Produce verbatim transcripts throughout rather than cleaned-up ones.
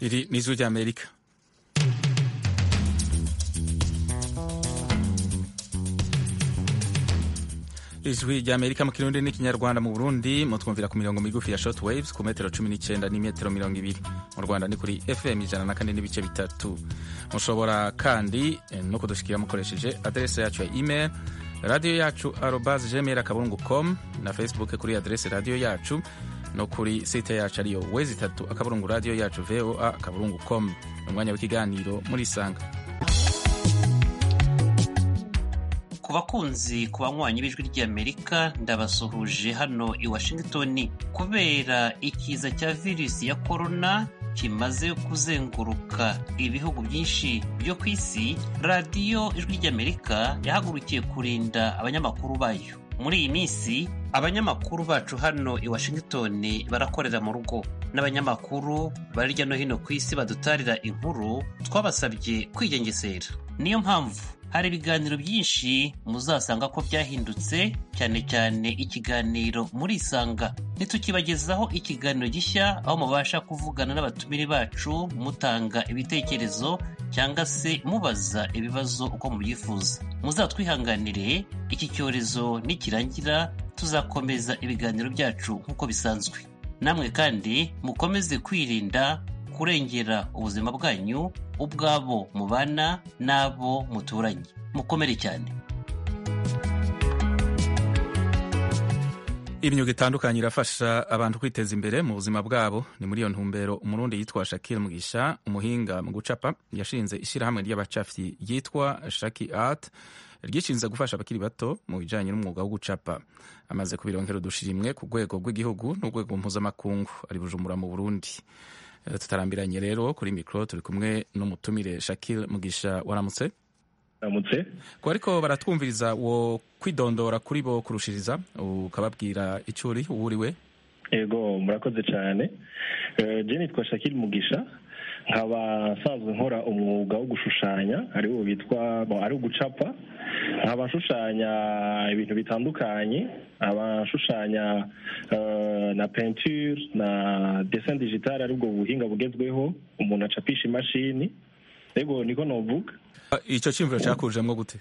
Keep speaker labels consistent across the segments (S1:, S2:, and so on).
S1: Iri ni Ijwi ry'Amerika. Ijwi ry'Amerika mu Kirundi n'ikinyarwanda. Mu Burundi mutwumvira ku mirongo migufi ya short waves ku metero cumi n'icenda n'imetero mirongo ibiri. Mu Rwanda ni kuri F M ijana na kane n'ibice bitatu. Mushobora kandi no kudushikira mukoresheje adresse yacu ya email radio yacu arobase gmail akaburungu com na Facebook kuri adresse radio yacu no kuri site yacu ariyo wezi itatu akaburungu radio yacu voa akaburungu com. Umwanya w'ikiganiro muri Sanga.
S2: Ku bakunzi ku banywanyi b'Ijwi ry'Amerika ndabasuhuje hano i Washington. Kubera ikiza cya virusi ya corona kimaze kuzenguruka ibihugu byinshi byo ku isi, radiyo Ijwi ry'Amerika yahagurukiye kurinda abanyamakuru bayo. Muri iyi minsi abanyamakuru bacu hano i Washington barakorera mu rugo, n'abanyamakuru bari hirya no hino ku isi badutarira inkuru twabasabye kwigengesera. Niyo mpamvu hari ibiganiro byinshi muzasanga ko byahindutse, cyane cyane ikiganiro muri Sanga. Nitukibagezaho ikiganiro gishya aho mubasha kuvugana n'abatumire bacu mutanga ibitekerezo cyangwa se mubaza ibibazo uko mubyifuza. Muzatwihanganire, iki cyorezo nikirangira tuzakomeza ibiganiro byacu nk'uko bisanzwe. Namwe kandi mukomeze kwirinda, kurengera ubuzima bwanyu, ubwabo mubana n'abo muturanye. Mukomere cyane.
S1: Imyuga itandukanye irafasha abantu kwiteza imbere mu buzima bwabo. Ni muri iyo ntumbero umurundi yitwa Shakil Mugisha, umuhinga mu gucapa, yashinze ishyirahamwe ry'abacafyi yitwa Shaki Art, ryishinze gufasha abakiri bato mu bijanye n'umwuga wo gucapa. Amaze kubironkera udushimwe ku rwego rw'igihugu n'urwego mpuzamakungu. Ari Bujumbura mu Burundi. Tutarambiranye rero kuri mikro turi kumwe n'umutumire Shakil Mugisha. Waramutse?
S3: Waramutse.
S1: Ko ariko baratwumviriza wo kwidondora kuri bo kurushiriza ukababwira icuri uwuriwe?
S3: Ego, murakoze cyane. Eh, je nitwa Shakil Mugisha, nkaba nsanzwe nkora umwuga wo gushushanya, ari wo bitwa ari ugucapa. Nkaba nshushanya ibintu bitandukanye, abashushanya uh, na peinture na dessin digital, ari bwo buhinga bugezweho umuntu acapisha imashini. Ego niko novuga.
S1: Ico cyumviro cyakujemwo gute?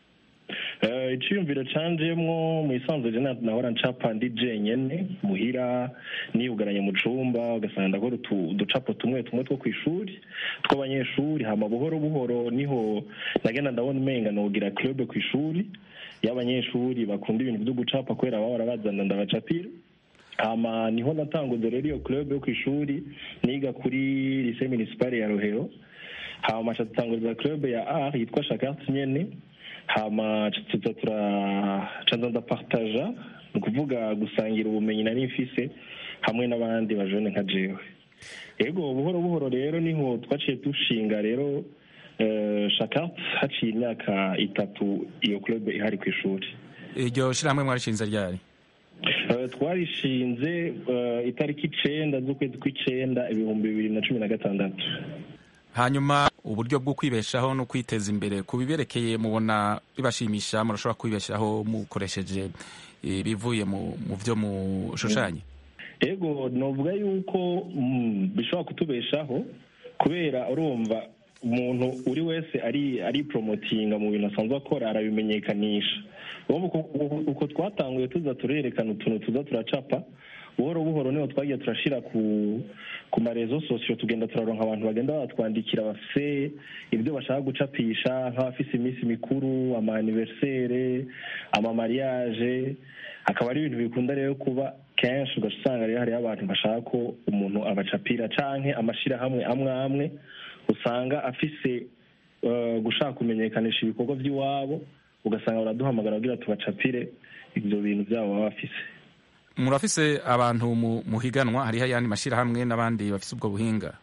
S3: Eh, icyumviro canjemwo mu isanzwe je nahora ncapa ndi jenyene muhira, niyugaranye mu cumba, ugasanga ndakora uducapo tumwe tumwe two kw'ishuri tw'abanyeshuri. Hama buhoro buhoro niho nagenda ndabona umenga nogira club kw'ishuri y'abanyeshuri bakunda ibintu byo gucapa, kubera bahora bazana ndabacapira. Hama niho natanguze rero iyo club yo kw'ishuri, niga kuri lycée municipal ya Rohero. Hama catanguriza club ya art yitwa Shaki Art nyene. Hama tuza turacanza ndapartaja, ni ukuvuga gusangira ubumenyi nari mfise hamwe n'abandi bajone nka jewe. Ego buhoro buhoro rero niho twaciye dushinga rero uh, Shaki Art haciye imyaka itatu iyo club ihari kw'ishuri.
S1: Iryo shirahamwe mwarishinze ryari?
S3: Uh, twarishinze uh, itariki icenda z'ukwezi kw'icenda ibihumbi bibiri na cumi na gatandatu.
S1: Hanyuma uburyo bwo kwibeshaho no kwiteza imbere kubiberekeye mubona bibashimisha, murashobora kwibeshaho mukoresheje bivuye mu mu byo mushushanye?
S3: Ego novuga yuko mm, bishobora kutubeshaho, kubera urumva umuntu uri wese ari ari promotinga mu bintu asanzwe akora, arabimenyekanisha. Uko uko twatanguye tuza turerekana utuntu tuza turacapa, buhoro buhoro niho twagiye turashira ku ku marezo sosio, tugenda turaronka abantu bagenda batwandikira bafise ibyo bashaka gucapisha, nk'abafise iminsi mikuru, ama anniversaire, ama mariage. Akaba ari ibintu bikunda rero kuba kenshi, ugasanga rero hari abantu bashaka ko umuntu abacapira, canke amashira hamwe amwe amwe usanga afise uh, gushaka kumenyekanisha ibikorwa by'iwabo, ugasanga baraduhamagara kugira tubacapire ibyo bintu byabo baba bafise.
S1: Murafise abantu muhiganwa, hariho ayandi mashirahamwe n'abandi bafise ubwo buhinga?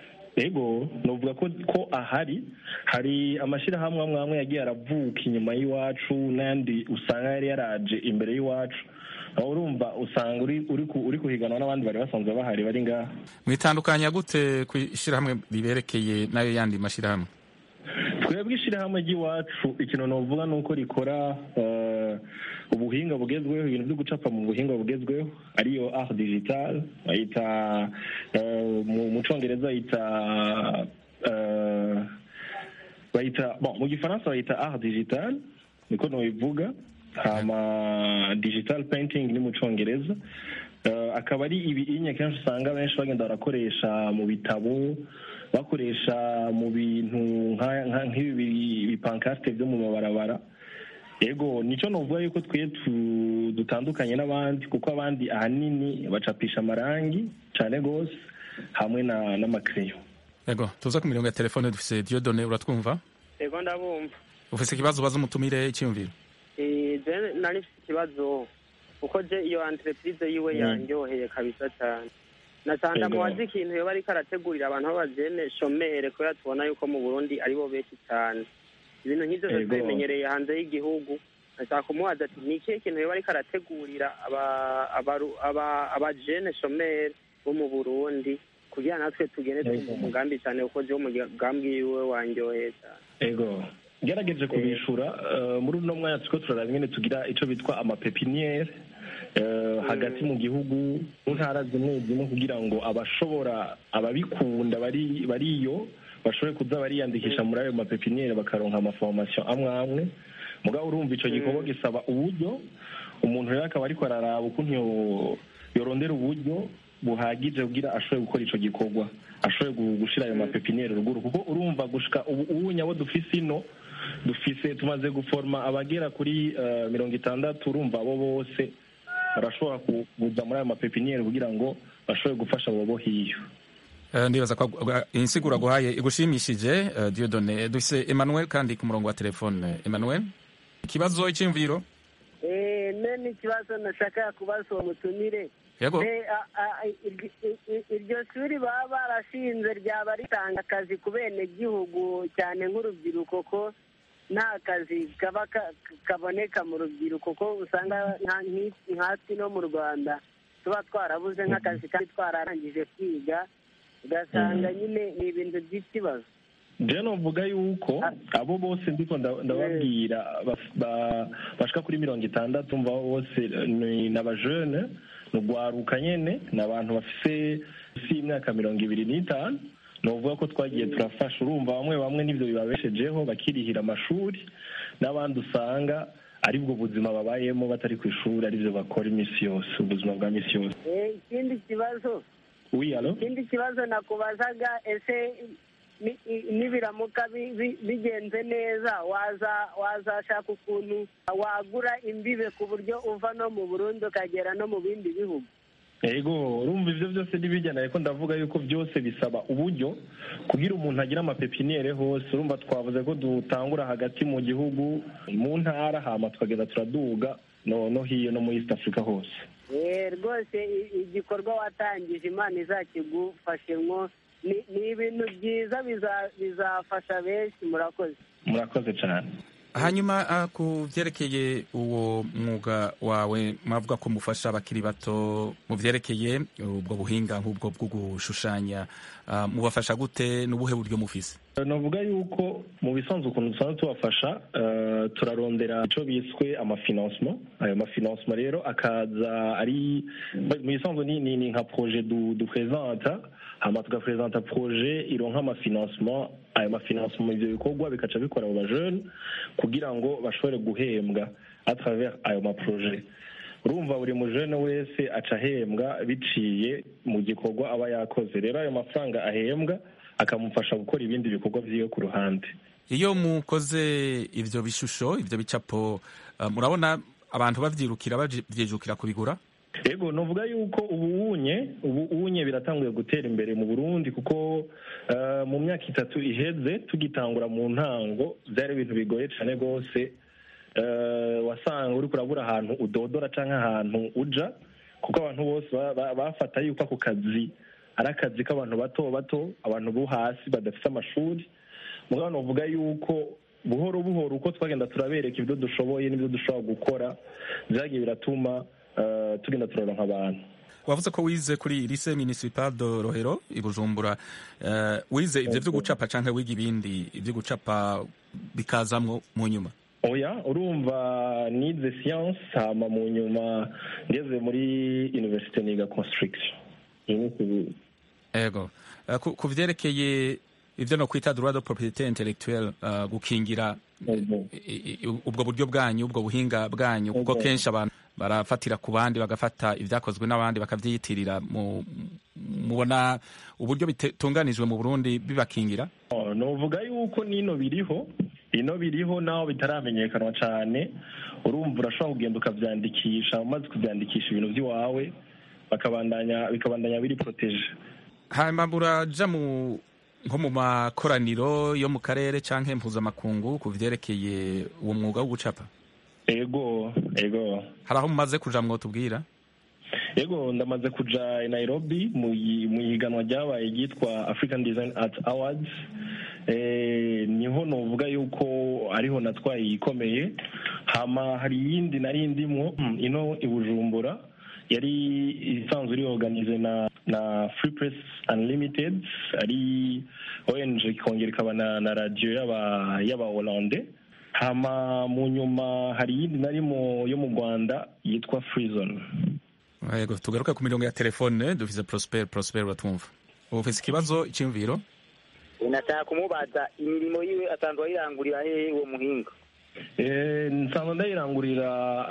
S3: Ego novuga ko ko ahari hari amashirahamwe amwe amwe yagiye aravuka inyuma y'iwacu, n'andi usanga yari yaraje imbere y'iwacu. Aho urumva usanga uri uri uri kuhiganwa n'abandi bari basanzwe bahari bari ngaha.
S1: Mwitandukanya gute kwishirahamwe biberekeye nayo yandi mashirahamwe?
S3: Twebwe ishirahamwe ry'iwacu ikintu novuga nuko rikora uh, ubuhinga bugezweho, ibintu byo gucapa mu buhinga bugezweho ariyo art digital, bayita mu Congereza bayita bayita bon mu Gifaransa bayita art digital niko nobivuga, hama digital painting ni mu Congereza. Akaba ari ibinye kenshi usanga benshi bagenda barakoresha mu bitabo, bakoresha mu bintu nk'ibi bipankarte byo mu mabarabara. Yego nico novuga yuko twe dutandukanye n'abandi, kuko abandi ahanini bacapisha amarangi cyane gose hamwe na n'amakreyo.
S1: Yego tuza ku mirongo ya telefone dufise Dieudonné, uratwumva?
S4: Yego ndabumva.
S1: Ufise ikibazo baza umutumire icyumviro?
S4: Eh je nari ikibazo uko je iyo entreprise yiwe yanyoheye kabisa cyane. Nasanga mu wazi ikintu yo bari karategurira abantu b'abajene shomere ko yatubona yuko mu Burundi ari bo benshi cyane. Ibintu nk'ivyo bimenyereye hanze y'igihugu. Nashaka kumubaza ati ni ikihe kintu yo bari karategurira aba aba abajene shomere bo mu Burundi kugira natwe tugende mu mugambi cyane uko je mu mugambi yiwe wanyoheye cyane.
S3: Ego gerageje kubishura muri uno mwanya tuko turaraba nyene tugira ico bitwa amapepiniere hagati mu gihugu mu ntara zimwe zimwe kugira ngo abashobora ababikunda bari bariyo bashobore kuza bariyandikisha muri ayo mapepiniere bakaronka amaformation amwe amwe. Mugabo urumva ico gikorwa gisaba uburyo, umuntu rero akaba ariko araraba ukuntu yorondera uburyo buhagije kugira ashobore gukora ico gikorwa, ashobore gushira ayo mapepiniere ruguru, kuko urumva gushika ubu nyabo dufise ino dufise tumaze guforma abagera kuri uh, mirongo itandatu. Urumva abo bose barashobora kuza muri ayo mapepiniere kugira ngo bashobore gufasha abo bo hiyo.
S1: Uh, ndibaza ko insigura guhaye igushimishije uh, Dieudonné. Dufise Emmanuel kandi ku murongo wa telefone. Emmanuel, ikibazo icyumviro?
S4: Eh nene ikibazo nashaka kubaza umutumire.
S1: Yego.
S4: Iryo shuri baba barashinze ryaba ritanga akazi ku bene gihugu cyane nk'urubyiruko, ko nta kazi kaba kaboneka mu rubyiruko, ko usanga nk'asi no mu Rwanda tuba twarabuze nk'akazi kandi twararangije kwiga, ugasanga nyine ni ibintu by'ikibazo.
S3: Je novuga yuko abo bose ndiko ndababwira bashika kuri mirongo itandatu mva bose ni n'abajene, nugwaruka nyene n'abantu bafise imyaka mirongo ibiri n'itanu. Novuga ko twagiye turafasha, urumva bamwe bamwe n'ivyo bibabeshejeho bakirihira amashuri, n'abandi usanga ari bwo buzima babayemo batari ku ishuri arivyo bakora imisi yose, ubuzima bwa misi yose.
S4: Eh ikindi kibazo
S3: oui allo
S4: ikindi kibazo nakubazaga, ese nibiramuka bigenze neza waza wazashaka ukuntu wagura imbibe ku buryo uva no mu Burundi ukagera no mu bindi bihugu?
S3: Ego urumva ivyo byose nibijyana, ariko ndavuga yuko byose bisaba uburyo kugira umuntu agira amapepiniere hose. Urumva twavuze ko dutangura hagati mu gihugu mu ntara, hama tukagenda turaduga no no hiyo no mu East Africa hose.
S4: Eh rwose igikorwa watangije Imana izakigufashemwo, ni ibintu byiza bizafasha benshi. Murakoze.
S3: Murakoze cyane.
S1: Hanyuma uh, ku vyerekeye uwo mwuga wawe mwavuga ko mufasha abakiri bato mu vyerekeye ubwo buhinga nk'ubwo bwo gushushanya, uh, mubafasha gute n'ubuhe buryo mufise?
S3: Navuga yuko mu bisanzwe ukuntu dusanzwe tubafasha, uh, turarondera ico biswe amafinancement. Ayo mafinancement rero akaza ari mu bisanzwe ni, ni, ni nka projet du, du présenta, hama tugapresenta projet ironka amafinancement. Ayo mafinancement ivyo bikorwa bikaca bikora abo bajene kugira ngo bashobore guhembwa à travers ayo maprojet. Urumva buri mujene wese aca ahembwa biciye mu gikorwa aba yakoze. Rero ayo mafaranga ahembwa akamufasha gukora ibindi bikorwa vyiwe ku ruhande.
S1: Iyo mukoze ivyo bishusho ivyo bicapo, uh, murabona abantu bavyirukira bavyijukira kubigura?
S3: Ego novuga yuko ubu unye ubu unye biratanguye gutera imbere mu Burundi, kuko uh, mu myaka itatu iheze tugitangura mu ntango byari ibintu bigoye cyane gose. Uh, wasanga uri kurabura ahantu udodora canke ahantu uja, kuko abantu bose bafata yuko ako kazi ari akazi k'abantu bato bato, abantu bo hasi badafite amashuri. Mugabo novuga yuko buhoro buhoro uko twagenda turabereka ibyo dushoboye n'ibyo dushobora gukora, byagiye biratuma Uh, tugenda turaronka abantu.
S1: Wavuze ko wize kuri lycée municipal de Rohero i Bujumbura, uh, wize ivyo vyo gucapa canke wiga ibindi ivyo gucapa bikazamwo mu nyuma?
S3: oya urumva nize science hama mu nyuma ngeze muri university niga construction.
S1: Ego uh, ku, ku vyerekeye ivyo no kwita droit de propriété intellectuelle uh, gukingira ubwo buryo bwanyu ubwo buhinga bwanyu kuko kenshi abantu barafatira ku bandi bagafata ivyakozwe n'abandi bakavyiyitirira mu mubona uburyo bitunganijwe mu Burundi bibakingira.
S3: Oh, novuga yuko nino biriho ino biriho naho bitaramenyekanwa cyane urumva urashobora kugenda ukavyandikisha umaze kuvyandikisha ibintu vy'iwawe bakabandanya bikabandanya biri protege.
S1: Hanyuma buraja mu nko mu makoraniro yo mu karere canke mpuzamakungu ku vyerekeye uwo mwuga wo gucapa?
S3: Ego ego
S1: hari aho mumaze kuja mwotubwira?
S3: Ego ndamaze kuja i Nairobi mu higanwa ryabaye ryitwa African Design Art Awards. Eh, niho novuga yuko ariho natwaye ikomeye. Hama hari yindi nari ndimwo ino i Bujumbura yari isanzwe iri organize na na Free Press Unlimited, ari O N G kongera ikaba na, na radio yaba yaba Hollande. Hama mu nyuma hari yindi narimo yo mu Rwanda yitwa Free Zone.
S1: Yego tugaruka ku mirongo ya telefone dufise Prosper Prosper batumva. Ufise ikibazo cy'imviro?
S5: Nataka kumubaza imirimo yiwe asanzwe ayirangurira hehe uwo muhinga?
S3: Eh nsanzwe ndayirangurira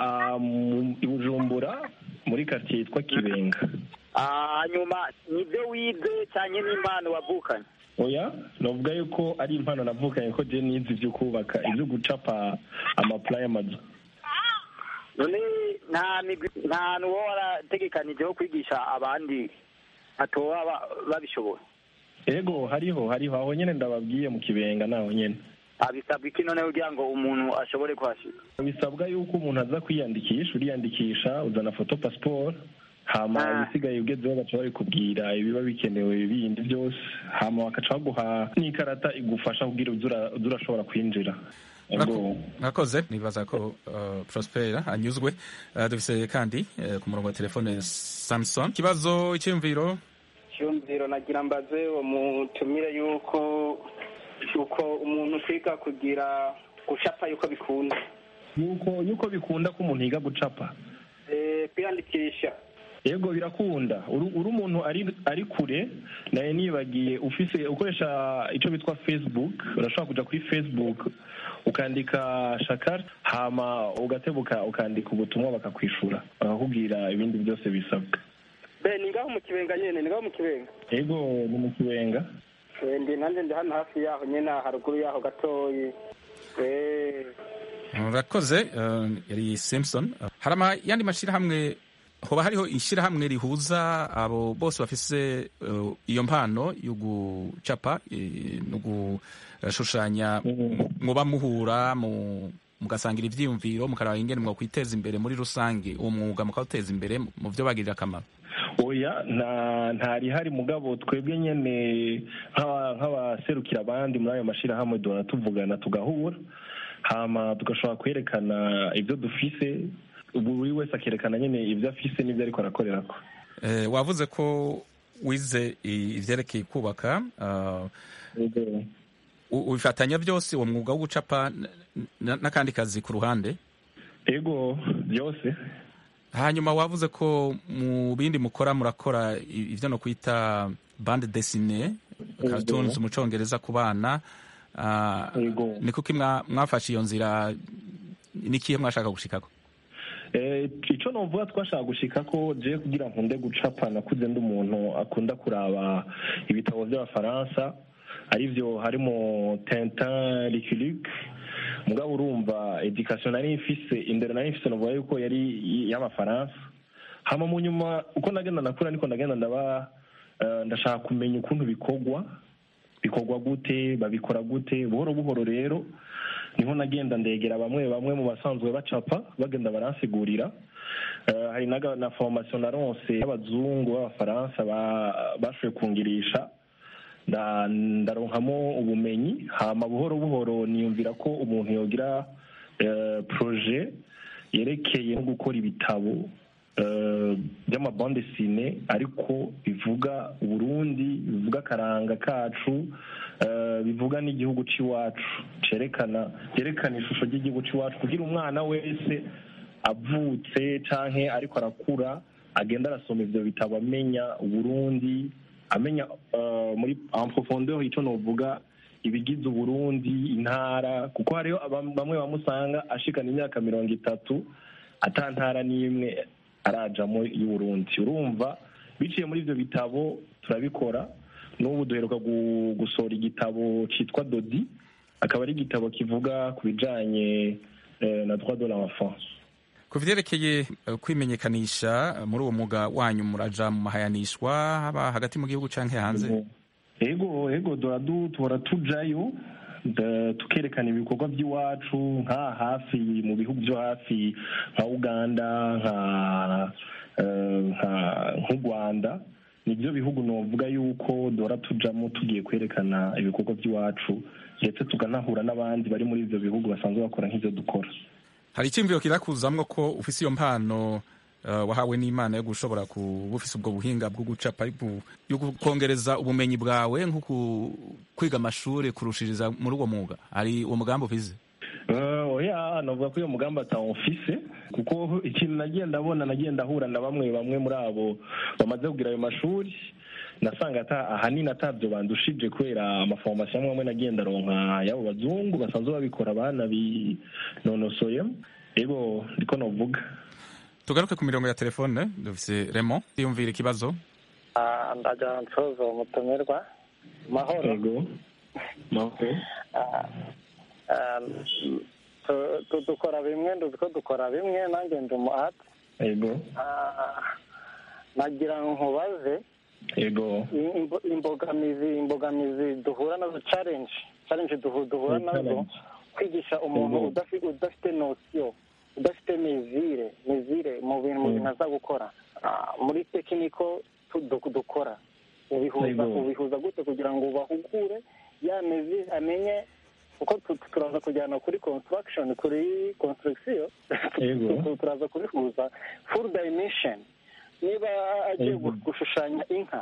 S3: i Bujumbura muri quartier yitwa Kibenga.
S5: Ah nyuma nibyo wize cyane n'impano wavukanye?
S3: Oya novuga yuko ari impano navukanye ko je nizi byo kubaka ibyo gucapa amaplan y'amazu.
S5: None nta nta nuwo warategekanije wo kwigisha abandi atoba babishobora?
S3: Ego hariho hariho aho nyene ndababwiye mu Kibenga naho nyene.
S5: Abisabwa iki none kugira ngo umuntu ashobore kwashika?
S3: Bisabwa yuko umuntu aza kwiyandikisha uriyandikisha uzana photo passport hama ibisigaye ugezeho baca babikubwira ibiba bikenewe bindi byose hama bakaca baguha n'ikarata igufasha kugira uzurashobora kwinjira.
S1: Nakoze nibaza ko uh, Prosper anyuzwe. Uh, dufise kandi uh, ku murongo wa telefone Samson. Kibazo icyumviro?
S6: Cyumviro nagira mbaze uwo mutumire yuko yuko umuntu kwiga kugira gucapa yuko bikunda.
S3: Yuko yuko bikunda ko umuntu yiga gucapa.
S6: Eh kwiyandikisha.
S3: Yego birakunda. Uri umuntu ari ari kure naye nibagiye ufise ukoresha ico bitwa Facebook, urashobora kuja kuri Facebook ukandika Shakar hama ugatebuka ukandika ubutumwa bakakwishura bakakubwira ibindi byose bisabwa.
S6: Be ni ngaho mu Kibenga nyene ni ngaho mu Kibenga?
S3: Yego ni mu Kibenga.
S6: Eh ndi nanje ndi hano hafi yaho nyene haruguru yaho gatoyi. Eh
S1: Urakoze uh, yari Simpson. Uh, harama yandi mashira hamwe hoba hariho ishira hamwe rihuza abo bose bafise uh, iyo mpano yo gucapa e, no gushushanya mwoba muhura mu mugasangira ivyiyumviro mukaraba ingene mwo kwiteza imbere muri rusange uwo mwuga mukawuteza imbere mu byo bagirira akamaro?
S3: Oya nta ntari hari mugabo twebwe nyene nk'abaserukira abandi muri ayo mashira hamwe dona tuvugana tugahura hama tugashobora kwerekana ibyo dufise buri wese akerekana nyene ibyo afise n'ibyo ariko arakorerako.
S1: Eh wavuze ko wize ivyerekeye kubaka uh, ubifatanya byose uwo mwuga wo gucapa n'akandi kazi ku ruhande?
S3: Ego byose.
S1: Hanyuma wavuze ko mu bindi mukora murakora ivyo no kwita bande dessinée cartoons mu Congereza ku bana. Uh, ni kuki mwafashe iyo nzira nikihe mwashaka gushikako?
S3: Eh ico novuga twashaka gushikako je kugira nkunde gucapa nakuze ndi umuntu akunda kuraba ibitabo by'abafaransa arivyo harimo Tintin, Lucky Luke. Mugabo urumva education nari ifise indero nari ifise novuga yuko yari y'abafaransa. Hama mu nyuma uko nagenda nakura niko ndagenda ndaba uh, ndashaka kumenya ukuntu bikogwa bikorwa gute babikora gute buhoro buhoro rero niho nagenda ndegera bamwe bamwe mu basanzwe bacapa bagenda baransigurira. Uh, hari naga na formation naronse y'abazungu b'abafaransa bashoboye kungirisha ndaronkamo ubumenyi hama buhoro buhoro niyumvira ko umuntu yogira uh, projet yerekeye no gukora ibitabo by'amabande sine ariko bivuga Burundi, bivuga akaranga kacu, bivuga n'igihugu cy'iwacu, cyerekana cyerekana ishusho ry'igihugu cy'iwacu kugira umwana wese avutse canke ariko arakura agenda arasoma ivyo bitabo amenya Burundi, amenya muri en profondeur icyo novuga ibigize Burundi, intara, kuko hariyo bamwe bamusanga ashikana imyaka mirongo itatu ata ntara n'imwe arajamo y'Uburundi. Urumva biciye muri ivyo bitabo turabikora. N'ubu duheruka gusohora igitabo citwa Dodi, akaba ari igitabo kivuga ku bijanye na droit de l'enfant.
S1: Ku vyerekeye kwimenyekanisha muri uwo mwuga wanyu, muraja mu mahayanishwa haba hagati mu gihugu canke hanze?
S3: Ego ego duhora tujayo tukerekana ibikorwa by'iwacu nka hafi mu bihugu byo hafi nka Uganda, nka nk'u Rwanda. Nibyo bihugu novuga yuko duhora tujamo tugiye kwerekana ibikorwa by'iwacu, ndetse tukanahura n'abandi bari muri ivyo bihugu basanzwe bakora nk'ivyo dukora.
S1: Hari icyumviro kirakuzamwo ko ufise iyo mpano uh, wahawe n'Imana yo gushobora kuba ufise ubwo buhinga bwo gucapa, yo kongereza ubumenyi bwawe nko kwiga amashuri kurushiriza muri uwo mwuga? Hari uwo mugambi ufise?
S3: Uh, oya navuga ko iyo mugambi atawufise, kuko ikintu nagiye ndabona nagiye ndahura na bamwe bamwe muri abo bamaze kugira ayo mashuri, nasanga ata ahanini atavyo bandushije kubera amaformation amwe amwe nagiye ndaronka y'abo bazungu basanzwe babikora abana binonosoye. Ego ndiko novuga.
S1: Tugaruke ku mirongo ya telefone, dufise Raymond yumvira ikibazo.
S7: Ah, ndaja nsozo mutumirwa. Mahoro.
S3: Ego. Mahoro.
S7: Ah, um, dukora bimwe nduziko dukora bimwe nanjye ndi mu art.
S3: Ego.
S7: Ah, nagira nkubaze.
S3: Ego.
S7: Imbogamizi imbogamizi duhura nazo, challenge challenge duhura nazo kwigisha umuntu udafite udafite notion, udafite mezire mezire mu bintu mu bintu aza gukora muri tekiniko dukora. Ubihuza ubihuza gute kugira ngo bahugure ya mezire amenye uko turaza kujyana kuri construction, kuri construction turaza kubihuza full dimension. Niba agiye gushushanya inka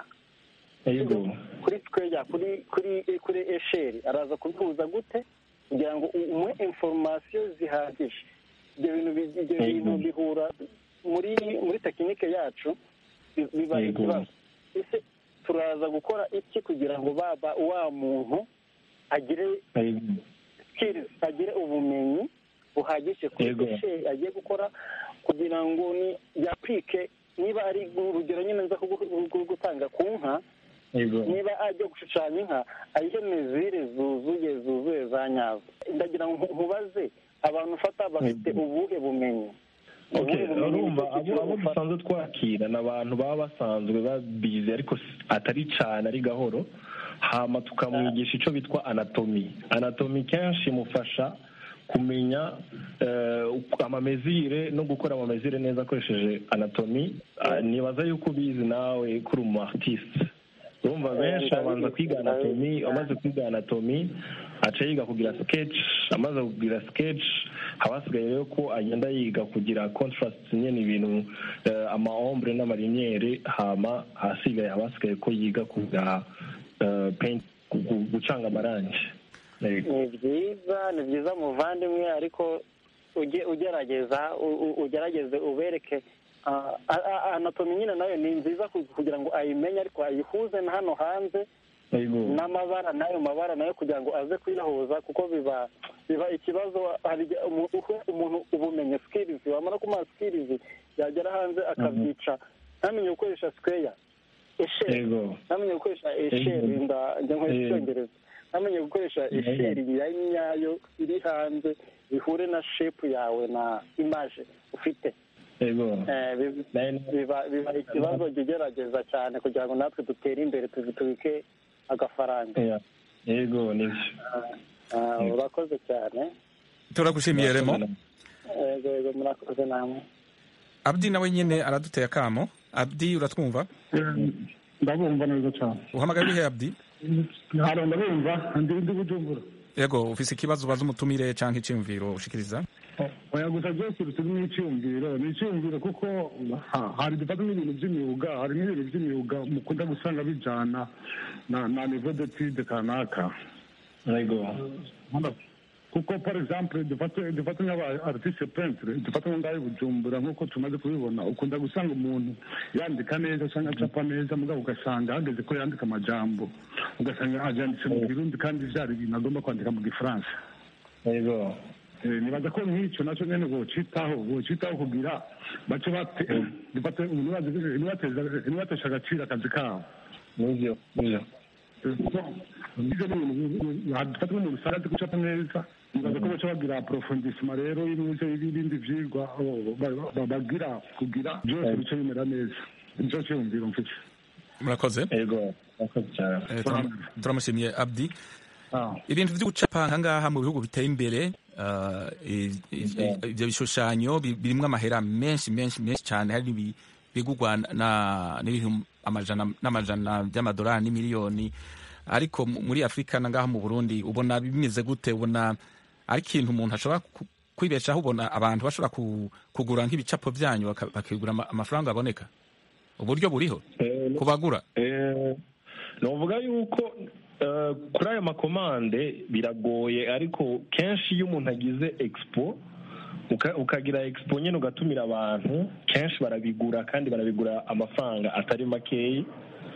S7: kuri square, kuri kuri kuri esheri, araza kubihuza gute kugira ngo umwe information zihagije? Ibyo bintu ibyo bintu bihura muri muri tekinike yacu biba ikibazo. Ese turaza gukora iki kugira ngo baba wa muntu agire skills, agire ubumenyi buhagije kuri esheri agiye gukora, kugira ngo ni yaplike, niba ari urugero nyine nza gutanga ku nka, niba ajya gushushanya inka ayihe mezire zuzuye zuzuye za nyazo. Ndagira ngo nkubaze abantu ufata bafite ubuhe bumenyi?
S3: Urumva abo dusanzwe twakira ni abantu baba basanzwe babizi ariko atari cyane, ari gahoro, hama tukamwigisha icyo bitwa anatomi. Anatomi kenshi imufasha kumenya amamezire no gukora amamezire neza akoresheje anatomi. Nibaza yuko ubizi nawe kuri umu artiste. Urumva benshi abanza kwiga anatomi, amaze kwiga anatomi aca yiga kugira sketch, amaze kugira sketch habasigaye rero ko agenda yiga kugira contrast, nyene ibintu ama ombre n'amariniere, hama hasigaye habasigaye ko yiga kugira paint, gucanga amarangi.
S7: Ni byiza ni byiza muvandimwe, ariko ugerageza ugerageze ubereke anatomi nyine nayo ni nziza kugira ngo ayimenye, ariko ayihuze na hano hanze n'amabara, nayo mabara nayo kugira ngo aze kuyahuza, kuko biba biba ikibazo. Hari umuntu ubumenye skills, wamara kuma skills yagera hanze akabyica, ntamenye gukoresha square, esheri, ntamenye gukoresha esheri, njya nkoresha icyongereza, ntamenye gukoresha esheri ya nyayo iri hanze bihure na shape yawe na image ufite. Biba ikibazo kigerageza cyane kugira ngo natwe dutere imbere tubike agafaranga.
S3: Yego nivyo.
S7: Urakoze cyane.
S1: Turagushimiye Remo.
S7: Yego yego murakoze namwe.
S1: Abdi nawe nyene araduteye akamo. Abdi uratwumva?
S8: Ndabumva neza cyane.
S1: Uhamagaye he Abdi?
S8: Haro ndabumva, ndi ndi Bujumbura.
S1: Yego ufise ikibazo baza umutumire canke iciyumviro ushikiriza?
S8: oya gusa byose turi mu icyumviro ni icyumviro kuko hari dufata n'ibintu by'imyuga hari n'ibintu by'imyuga mukunda gusanga bijyana na na nivo d'étude kanaka
S3: yego
S8: kuko par exemple dufate dufate nk'aba artiste peintre dufate nk'aho Bujumbura nk'uko tumaze kubibona ukunda gusanga umuntu yandika neza cyangwa acapa neza mugabo ugasanga hageze ko yandika amajambo ugasanga ajanditse mu Kirundi kandi vyari ibintu agomba kwandika mu Gifaransa
S3: yego
S8: nibaza ko nk'icyo nacyo nyene bocitaho bocitaho kugira bace bate dufate nibatesha agaciro akazi kabo
S3: nivyo nivyo
S8: ibyo ni ibintu dufate nk'umuntu usanga azi gucapa neza nibaza ko baca bagira aprofondissement rero y'ibindi y'ibindi vyigwa bagira kugira byose bice bimera neza nico cyumviro mfite
S1: murakoze
S3: yego murakoze cyane
S1: turamushimiye Abdi ibintu byo gucapa nkangaha mu bihugu biteye imbere ibyo bishushanyo birimwo amahera menshi menshi menshi cyane hari bigugwa n'ibintu amajana n'amajana by'amadolari n'imiliyoni ariko muri Afurika nangaha mu Burundi ubona bimeze gute ubona ari ikintu umuntu ashobora kwibeshaho ubona abantu bashobora kugura nk'ibicapo byanyu bakigura amafaranga aboneka uburyo buriho kubagura
S3: novuga yuko kuri ayo makomande biragoye ariko kenshi iyo umuntu agize expo ukagira expo nyine ugatumira abantu kenshi barabigura kandi barabigura amafaranga atari makeyi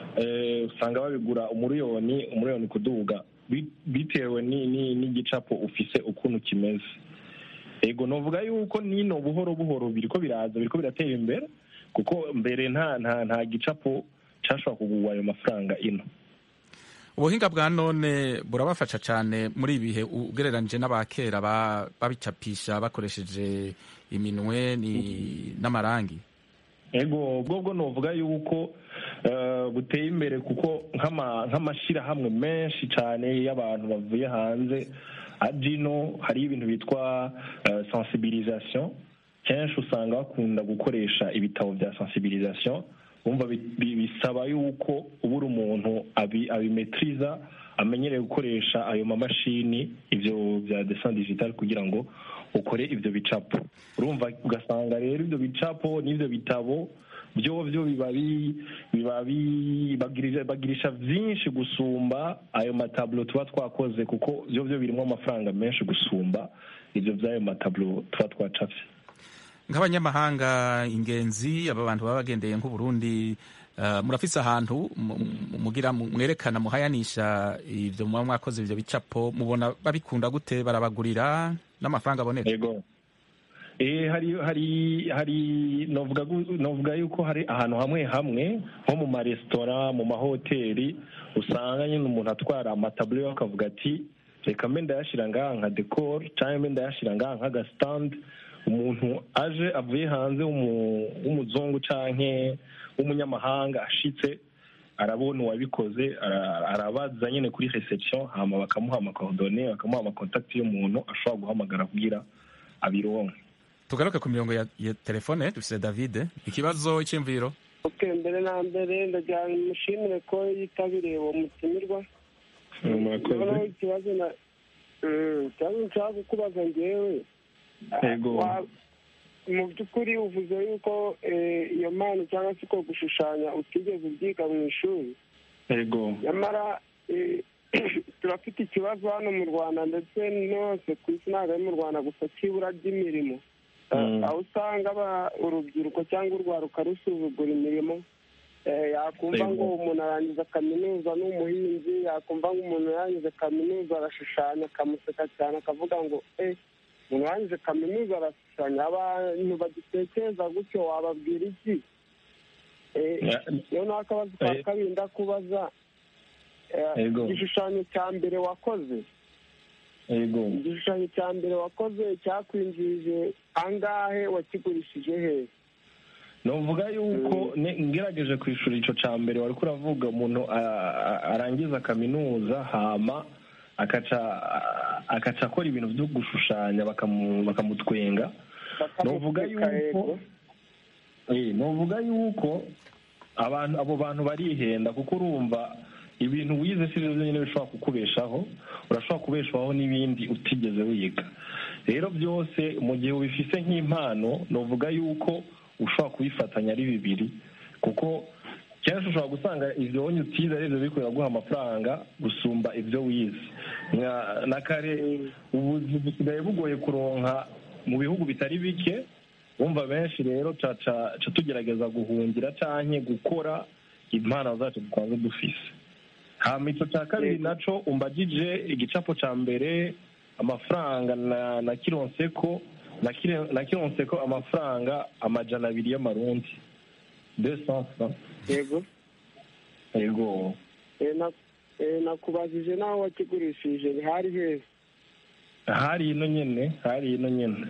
S3: usanga babigura umuriyoni umuriyoni kuduga bitewe n'igicapo ufise ukuntu kimeze ego novuga yuko nino buhoro buhoro biriko biraza biriko biratera imbere kuko mbere nta nta nta gicapo cyashobora kugurwa ayo mafaranga ino
S1: ubuhinga bwa none burabafasha cyane muri ibihe ugereranije n'abakera babicapisha bakoresheje iminwe n'amarangi
S3: ego bwo novuga yuko buteye imbere kuko nk'amashyirahamwe menshi cyane y'abantu bavuye hanze adino hari ibintu bitwa sensibilisation kenshi usanga bakunda gukoresha ibitabo bya sensibilisation umva bisaba yuko ubura umuntu abimetriza amenyereye gukoresha ayo mamashini ivyo bya dessin digital kugira ngo ukore ivyo bicapo urumva ugasanga rero ivyo bicapo n'ivyo bitabo byo byo bibabi bibabi bagirije bagirisha vyinshi gusumba ayo matablo tuba twakoze kuko byo byo birimo amafaranga menshi gusumba ivyo by'ayo matablo tuba twacapye
S1: nk'abanyamahanga ingenzi aba bantu baba bagendeye nk'Uburundi uh, murafise ahantu mugira mwerekana muhayanisha ivyo muba mwakoze ivyo bicapo mubona babikunda gute barabagurira n'amafaranga aboneka
S3: yego eh hari hari hari novuga novuga yuko hari ahantu hamwe hamwe nko mu ma restaurant mu mahoteli usanga nyine umuntu atwara amatablo akavuga ati reka mbe ndayashira ngaha nka decor cyangwa mbe ndayashira ngaha nka stand umuntu aje avuye hanze w'umuzungu canke w'umunyamahanga ashitse arabona uwabikoze arabaza nyine kuri reception hama bakamuha amacoordonnées bakamuha amacontact y'umuntu ashobora guhamagara kugira abironke
S1: tugaruke ku mirongo ya, ya telefone dufise David ikibazo cy'imviro
S4: okay mbere na mbere ndagira mushimire ko yitabiriye uwo mutumirwa
S3: murakoze
S4: ikibazo na cyangwa nshaka kubaza ngewe
S3: ego
S4: mu by'ukuri uvuze yuko iyo mpano cyangwa se ko gushushanya utigeze ubyiga mu ishuri
S3: ego
S4: nyamara turafite ikibazo hano mu Rwanda ndetse nose ku isi ntabwo ari mu Rwanda gusa cy'ibura ry'imirimo aho usanga urubyiruko cyangwa urwaruka rusuzugura imirimo yakumva ngo umuntu arangiza kaminuza n'umuhinzi yakumva ngo umuntu yarangiza kaminuza arashushanya akamuseka cyane akavuga ngo eh umuntu yarangiza kaminuza arashushanya abantu bagitekereza gutyo wababwira iki iyo nta kabazo ka kabiri ndakubaza igishushanyo cya mbere wakoze igishushanyo cya mbere wakoze cyakwinjirije angahe wakigurishije hehe
S3: novuga yuko ngerageje kwishura ico ca mbere wariko uravuga umuntu arangiza kaminuza hama akaca akaca akora ibintu byo gushushanya bakamutwenga novuga yuko eh novuga yuko abantu abo bantu barihenda kuko urumva ibintu wize si byo nyine bishobora kukubeshaho, urashobora kubeshaho n'ibindi utigeze wiga. rero byose mu gihe ubifise nk'impano novuga yuko ushobora kubifatanya ari bibiri, kuko kenshi ushobora gusanga ibyo wonye utize ari byo bikorera guha amafaranga gusumba ibyo wize. Na kare ubuzi busigaye bugoye kuronka mu bihugu bitari bike, wumva benshi rero caca tugerageza guhungira canke gukora impano zacu dusanzwe dufise. hama ico ca kabiri naco umbagije igicapo ca mbere amafaranga na na kironseko na kire na kironseko amafaranga amajana abiri y'amarundi deux cents francs.
S4: Yego
S3: yego
S4: eh na eh nakubajije naho wakigurishije hari he?
S3: hari ino nyene hari ino nyene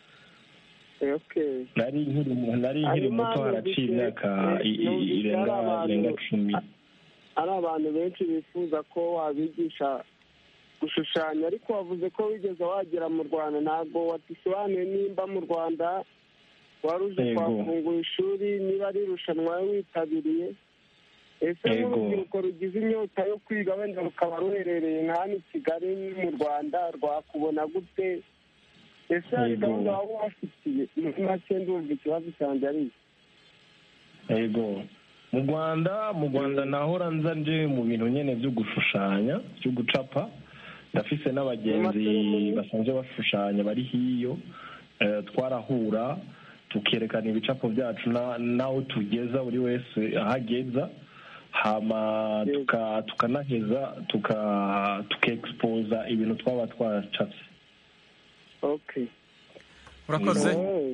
S4: okay
S3: nari nkiri nari nkiri muto haraciye imyaka irenga irenga cumi.
S4: ari abantu benshi bifuza ko wabigisha gushushanya, ariko wavuze ko wigeze wagera mu Rwanda, ntabwo watisobanuye nimba mu Rwanda wari uje kwafungura ishuri, niba ari irushanwa witabiriye. ese nk'urubyiruko rugize inyota yo kwiga wenda rukaba ruherereye nka hano i Kigali mu Rwanda rwakubona gute? ese hari gahunda waba ubafitiye? muri make ndumva ikibazo cyanjye ari
S3: yego mu Rwanda mu Rwanda nahora nza nje mu bintu nyene byo gushushanya byo gucapa, ndafise n'abagenzi basanzwe bashushanya bari hiyo, twarahura tukerekana ibicapo byacu naho tugeza buri wese ahageza, hama tukanaheza tuka-exposa ibintu twaba twacapye.
S4: okay
S1: urakoze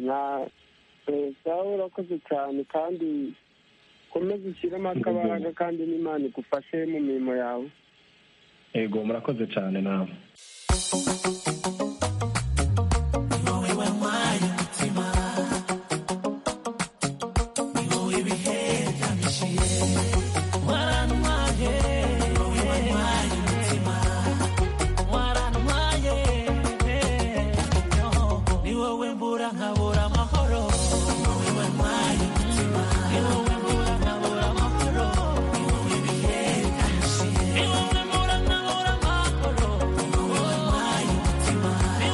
S4: sawa urakoze cyane kandi komeza ushyiremo akabaraga kandi n'Imana igufashe mu mirimo yawe.
S3: Yego murakoze cyane nawe.
S9: Ni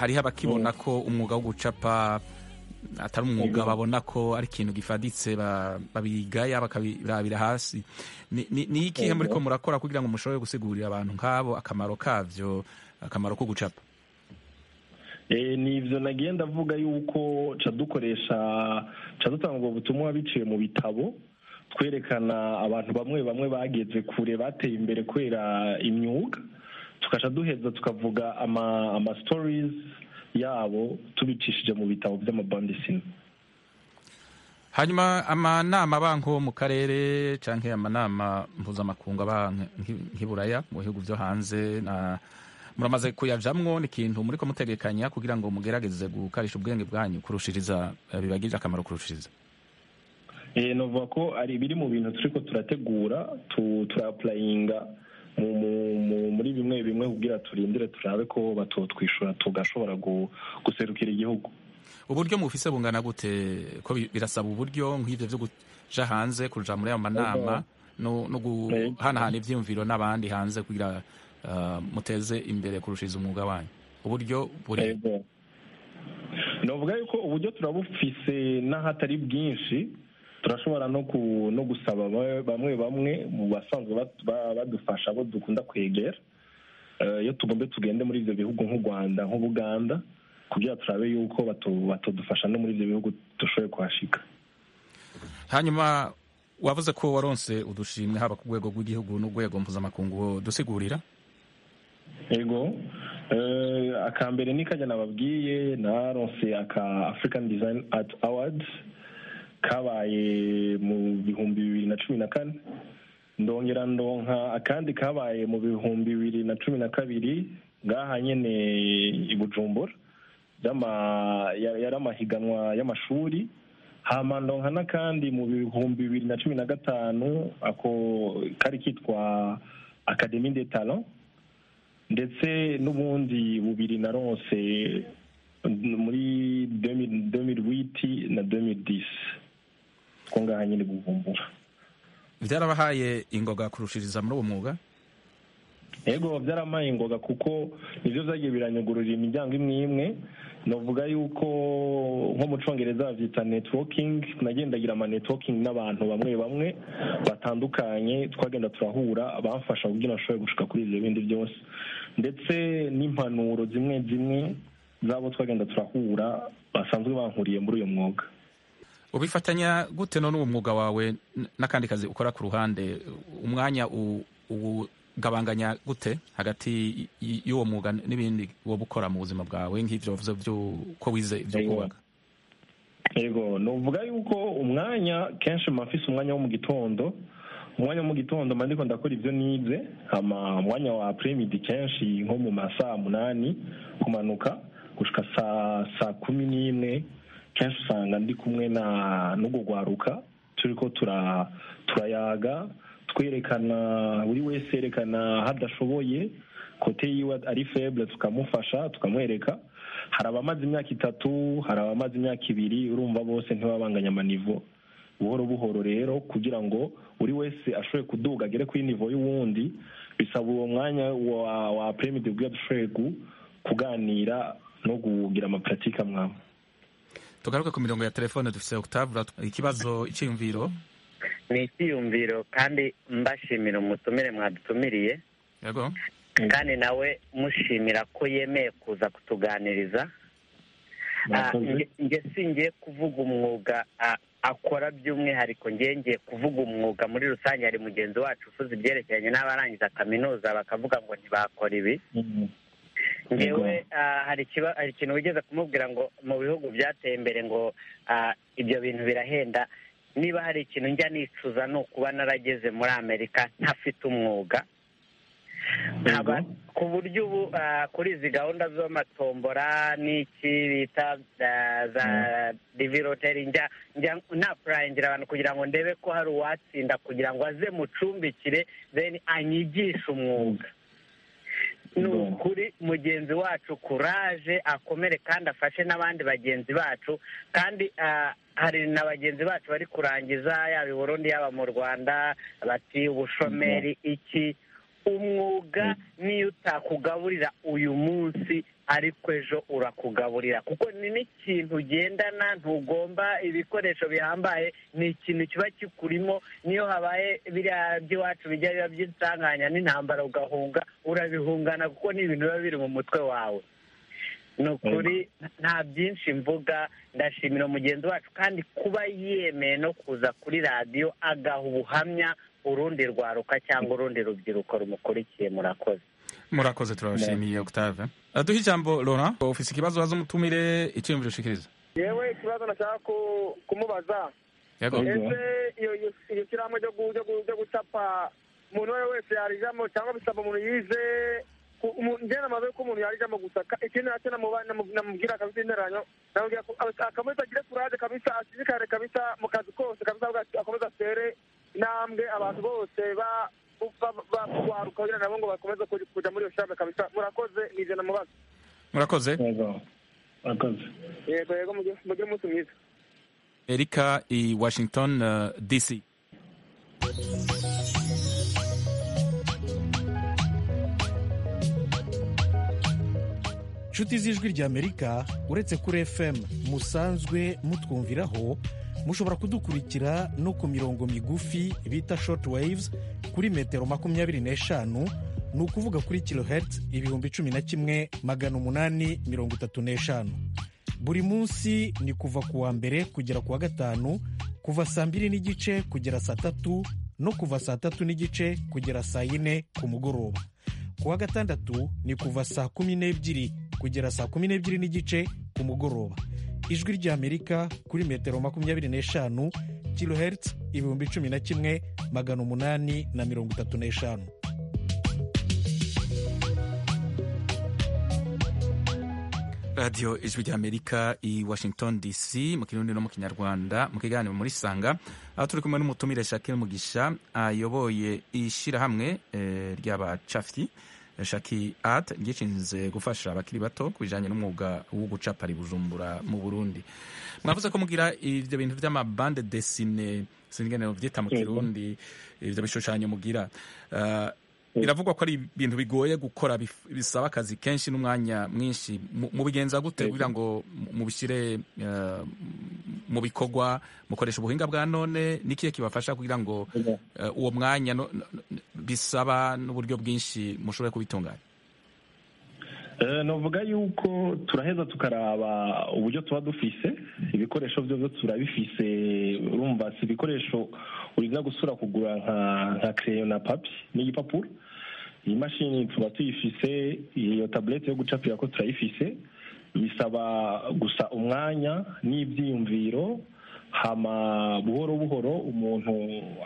S1: hariho abakibona ko umwuga wo gucapa atari umwuga babona ko ari ikintu gifaditse babigaya bakabirabira hasi. Ni ikihe muri ko murakora kugira ngo mushobore gusigurira abantu nk'abo akamaro kavyo, akamaro ko gucapa?
S3: Ni ivyo nagiye ndavuga yuko ca dukoresha ca dutanga ubwo butumwa biciye mu bitabo, twerekana abantu bamwe bamwe bageze kure bateye imbere kubera imyuga, tukaca duheza tukavuga ama ama stories yabo tubicishije mu bitabo by'amabandisine.
S1: Hanyuma amanama banko mu karere canke amanama mpuzamakungu abantu nk'iburaya mu bihugu vyo hanze na muramaze kuyajamwo, ni ikintu muriko mutegekanya kugira ngo mugerageze gukarisha ubwenge bwanyu kurushiriza bibagirira akamaro kurushiriza?
S3: Eh, novuga ko ari biri mu bintu turiko turategura turaplayinga muri bimwe bimwe kugira turindire turabe ko batotwishura tugashobora guserukira igihugu.
S1: Uburyo mufise bungana gute? Ko birasaba uburyo nk'ivyo vyo kuja hanze, kuja muri ayo manama no guhanahana ivyiyumviro n'abandi hanze kugira muteze imbere kurushiriza umwuga wanyu? Uburyo buri
S3: novuga yuko uburyo turabufise n'ahatari bwinshi, turashobora no no gusaba bamwe bamwe mu basanzwe badufasha abo dukunda kwegera, iyo tugombe tugende muri ivyo bihugu nk'u Rwanda nk'Ubuganda kugira turabe yuko batodufasha no muri ivyo bihugu dushoboye kuhashika.
S1: Hanyuma wavuze ko waronse udushimwe haba ku rwego rw'igihugu n'urwego mpuzamakungu, dusigurira?
S3: Ego, akambere ni kajya nababwiye naronse aka African Design Art Awards kabaye mu bihumbi bibiri na cumi na kane, ndongera ndonka akandi kabaye mu bihumbi bibiri na cumi na kabiri ngaha nyene i Bujumbura yari amahiganwa y'amashuri, hama ndonka n'akandi mu bihumbi bibiri na cumi na gatanu ako kari kitwa Académie des Talents, ndetse n'ubundi bubiri naronse muri deux mille huit na deux mille dix ko ngaha nyine Bujumbura.
S1: Vyarabahaye ingoga kurushiriza muri uwo mwuga?
S3: Ego, vyaramaye ingoga kuko nivyo vyagiye biranyugururira imiryango imwe imwe. Novuga yuko nko mu Congereza bavyita networking, nagendagira ama networking n'abantu bamwe bamwe batandukanye, twagenda turahura bamfasha kugira nshobore gushika kuri ivyo bindi byose, ndetse n'impanuro zimwe zimwe zabo twagenda turahura basanzwe bankuriye muri uyo mwuga.
S1: Ubifatanya gute none uwo mwuga wawe n'akandi kazi ukora ku ruhande? Umwanya ugabanganya gute hagati y'uwo mwuga n'ibindi woba ukora mu buzima bwawe nk'ivyo wavuze ko wize ivyo kubaga?
S3: Ego, novuga yuko umwanya kenshi mafise umwanya wo mu gitondo, umwanya wo mu gitondo mba ndiko ndakora ivyo nize, hama umwanya wa après-midi kenshi nko mu masaa munani kumanuka gushika saa saa kumi n'imwe kenshi usanga ndi kumwe na n'ugugwaruka turiko tura turayaga twerekana, buri wese yerekana hadashoboye kote yiwe ari faible tukamufasha tukamwereka. Hari abamaze imyaka itatu, hari abamaze imyaka ibiri, urumva bose ntibabanganya amanivo. Buhoro buhoro rero kugira ngo buri wese ashobore kuduga agere kuri nivo y'uwundi, bisaba uwo mwanya wa wa après-midi bwo dushoboye kuganira no kugira ama pratique amwamwe.
S1: Tugaruka ku mirongo ya telefone dufise Octave, ikibazo iciyumviro.
S9: Ni icyiyumviro kandi mbashimira umutumire mwadutumiriye.
S1: Yego.
S9: Kandi nawe mushimira ko yemeye kuza kutuganiriza. Nge singiye kuvuga umwuga akora by'umwihariko, ngiye kuvuga umwuga muri rusange. Hari mugenzi wacu ufuze ibyerekeranye n'abarangiza kaminuza bakavuga ngo ntibakora ibi. Ngewe hari ikintu wigeze kumubwira ngo mu bihugu byateye imbere ngo ibyo bintu birahenda. Niba hari ikintu njya nicuza ni ukuba narageze muri Amerika ntafite umwuga, ku buryo ubu kuri izi gahunda z'amatombora n'iki bita za diviroteri njya napurayingira abantu kugira ngo ndebe ko hari uwatsinda kugira ngo aze mucumbikire then anyigishe umwuga. Ni ukuri mugenzi wacu kuraje akomere kandi afashe n'abandi bagenzi bacu, kandi hari na bagenzi bacu bari kurangiza yaba i Burundi yaba mu Rwanda bati ubushomeri iki. umwuga niyo utakugaburira uyu munsi ariko ejo urakugaburira, kuko ni n'ikintu ugendana, ntugomba ibikoresho bihambaye, ni ikintu kiba kikurimo. Niyo habaye biriya by'iwacu bijya biba by'insanganya n'intambara ugahunga, urabihungana kuko ni ibintu biba biri mu mutwe wawe. Ni ukuri nta byinshi mvuga, ndashimira mugenzi wacu kandi kuba yemeye no kuza kuri radiyo agaha ubuhamya urundi rwaruka cyangwa urundi rubyiruko rumukurikiye. Murakoze.
S1: Murakoze, turabashimiye Octave. Duhe ijambo Laurent, ufise ikibazo waza umutumire icyumviro ushikiriza.
S10: Yewe ikibazo nashaka kumubaza, ese iyo kiramwe ryo gucapa umuntu we wese yarijamo cyangwa bisaba umuntu yize? Njye namaze ko umuntu yarijamo gusa, ikindi nacyo namubwira kabisa interanyo, namubwira akomeza agire kuraje kabisa, ashishikare kabisa mu kazi kose kabisa, akomeza atere intambwe abantu bose ba bakwaruka kugira nabo ngo bakomeze kuja muri iyo shamba kabisa. Murakoze, nije namubaza.
S1: Murakoze.
S3: Murakoze.
S10: Yego yego, mugire umunsi mwiza.
S1: Erika i Washington uh, D C.
S11: Nshuti z'ijwi rya Amerika, uretse kuri F M musanzwe mutwumviraho, mushobora kudukurikira no ku mirongo migufi bita short waves kuri metero makumyabiri n'eshanu, ni ukuvuga kuri kilohertz ibihumbi cumi na kimwe magana umunani mirongo itatu n'eshanu. Buri munsi ni kuva ku wa mbere kugera ku wa gatanu, kuva saa mbiri n'igice kugera saa tatu no kuva saa tatu n'igice kugera saa yine ku mugoroba. Ku wa gatandatu ni kuva saa kumi n'ebyiri kugera saa kumi n'ebyiri n'igice ku mugoroba. Ijwi ry'Amerika kuri metero makumyabiri n'eshanu, kilohertz ibihumbi cumi na kimwe magana umunani na mirongo itatu n'eshanu.
S1: Radio Ijwi ry'Amerika i Washington D C mu kirundi no mu kinyarwanda, mu kiganiro muri Sanga, aho turi kumwe n'umutumire Shakil Mugisha ayoboye ishirahamwe eh, ry'abacafyi Shaki Art ryishinze gufasha abakiri bato kubijanye n'umwuga wo gucapa ari Bujumbura mu Burundi. Mwavuze ko mugira ivyo bintu vy'amabande desine, singene vyita mu kirundi, ivyo bishushanyo mugira. Uh, biravugwa ko ari ibintu bigoye gukora, bisaba akazi kenshi n'umwanya mwinshi. Mu bigenza gute kugira ngo mubishire uh, mu bikorwa, mukoresha ubuhinga bwa none? Nikiye kibafasha kugira ngo uh, uwo mwanya no, no, bisaba n'uburyo bwinshi mushobore kubitunganya?
S3: Uh, novuga yuko turaheza tukaraba uburyo tuba dufise ibikoresho byo byo turabifise. Urumva si ibikoresho uriza gusura kugura nka nka crayon na papier n'igipapuro. Iyi mashini tuba tuyifise, iyo tablette yo gucapira ko turayifise. Bisaba gusa umwanya n'ivyiyumviro, hama buhoro buhoro umuntu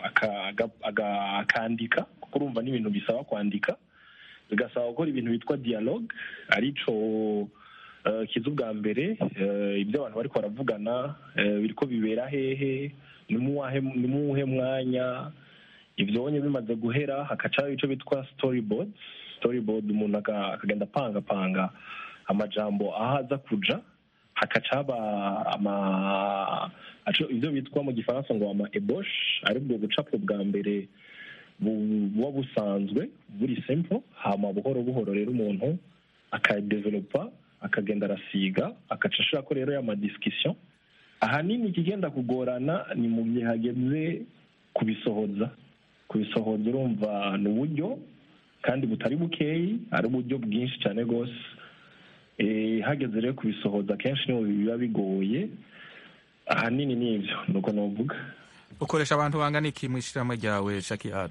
S3: akandika, kuko urumva n'ibintu bisaba kwandika. Bigasaba gukora ibintu bitwa dialogue, arico uh, kizu bwa mbere uh, ibyo abantu bariko baravugana uh, biriko bibera hehe, ni muhe mwanya. Ibyo bonye bimaze guhera, hakacaho ico bitwa storyboard. Storyboard umuntu akagenda panga panga amajambo ahaza kuja, hakacaba ama ibyo bitwa mu gifaransa ngo ama ébauche, ari bwo gucapwa bwa mbere buba busanzwe buri simple, hama buhoro buhoro rero umuntu akadevelopa, akagenda arasiga, akaca ashaka rero ya ma discussion. Ahanini ikigenda kugorana ni mu gihe hageze kubisohoza. Kubisohoza urumva ni uburyo kandi butari bukeyi, ari uburyo bwinshi cyane rwose. E, hageze rero kubisohoza kenshi niho biba bigoye. Ahanini ni ivyo nuko novuga.
S1: Ukoresha abantu bangana iki mu ishirahamwe ryawe Shaki Art?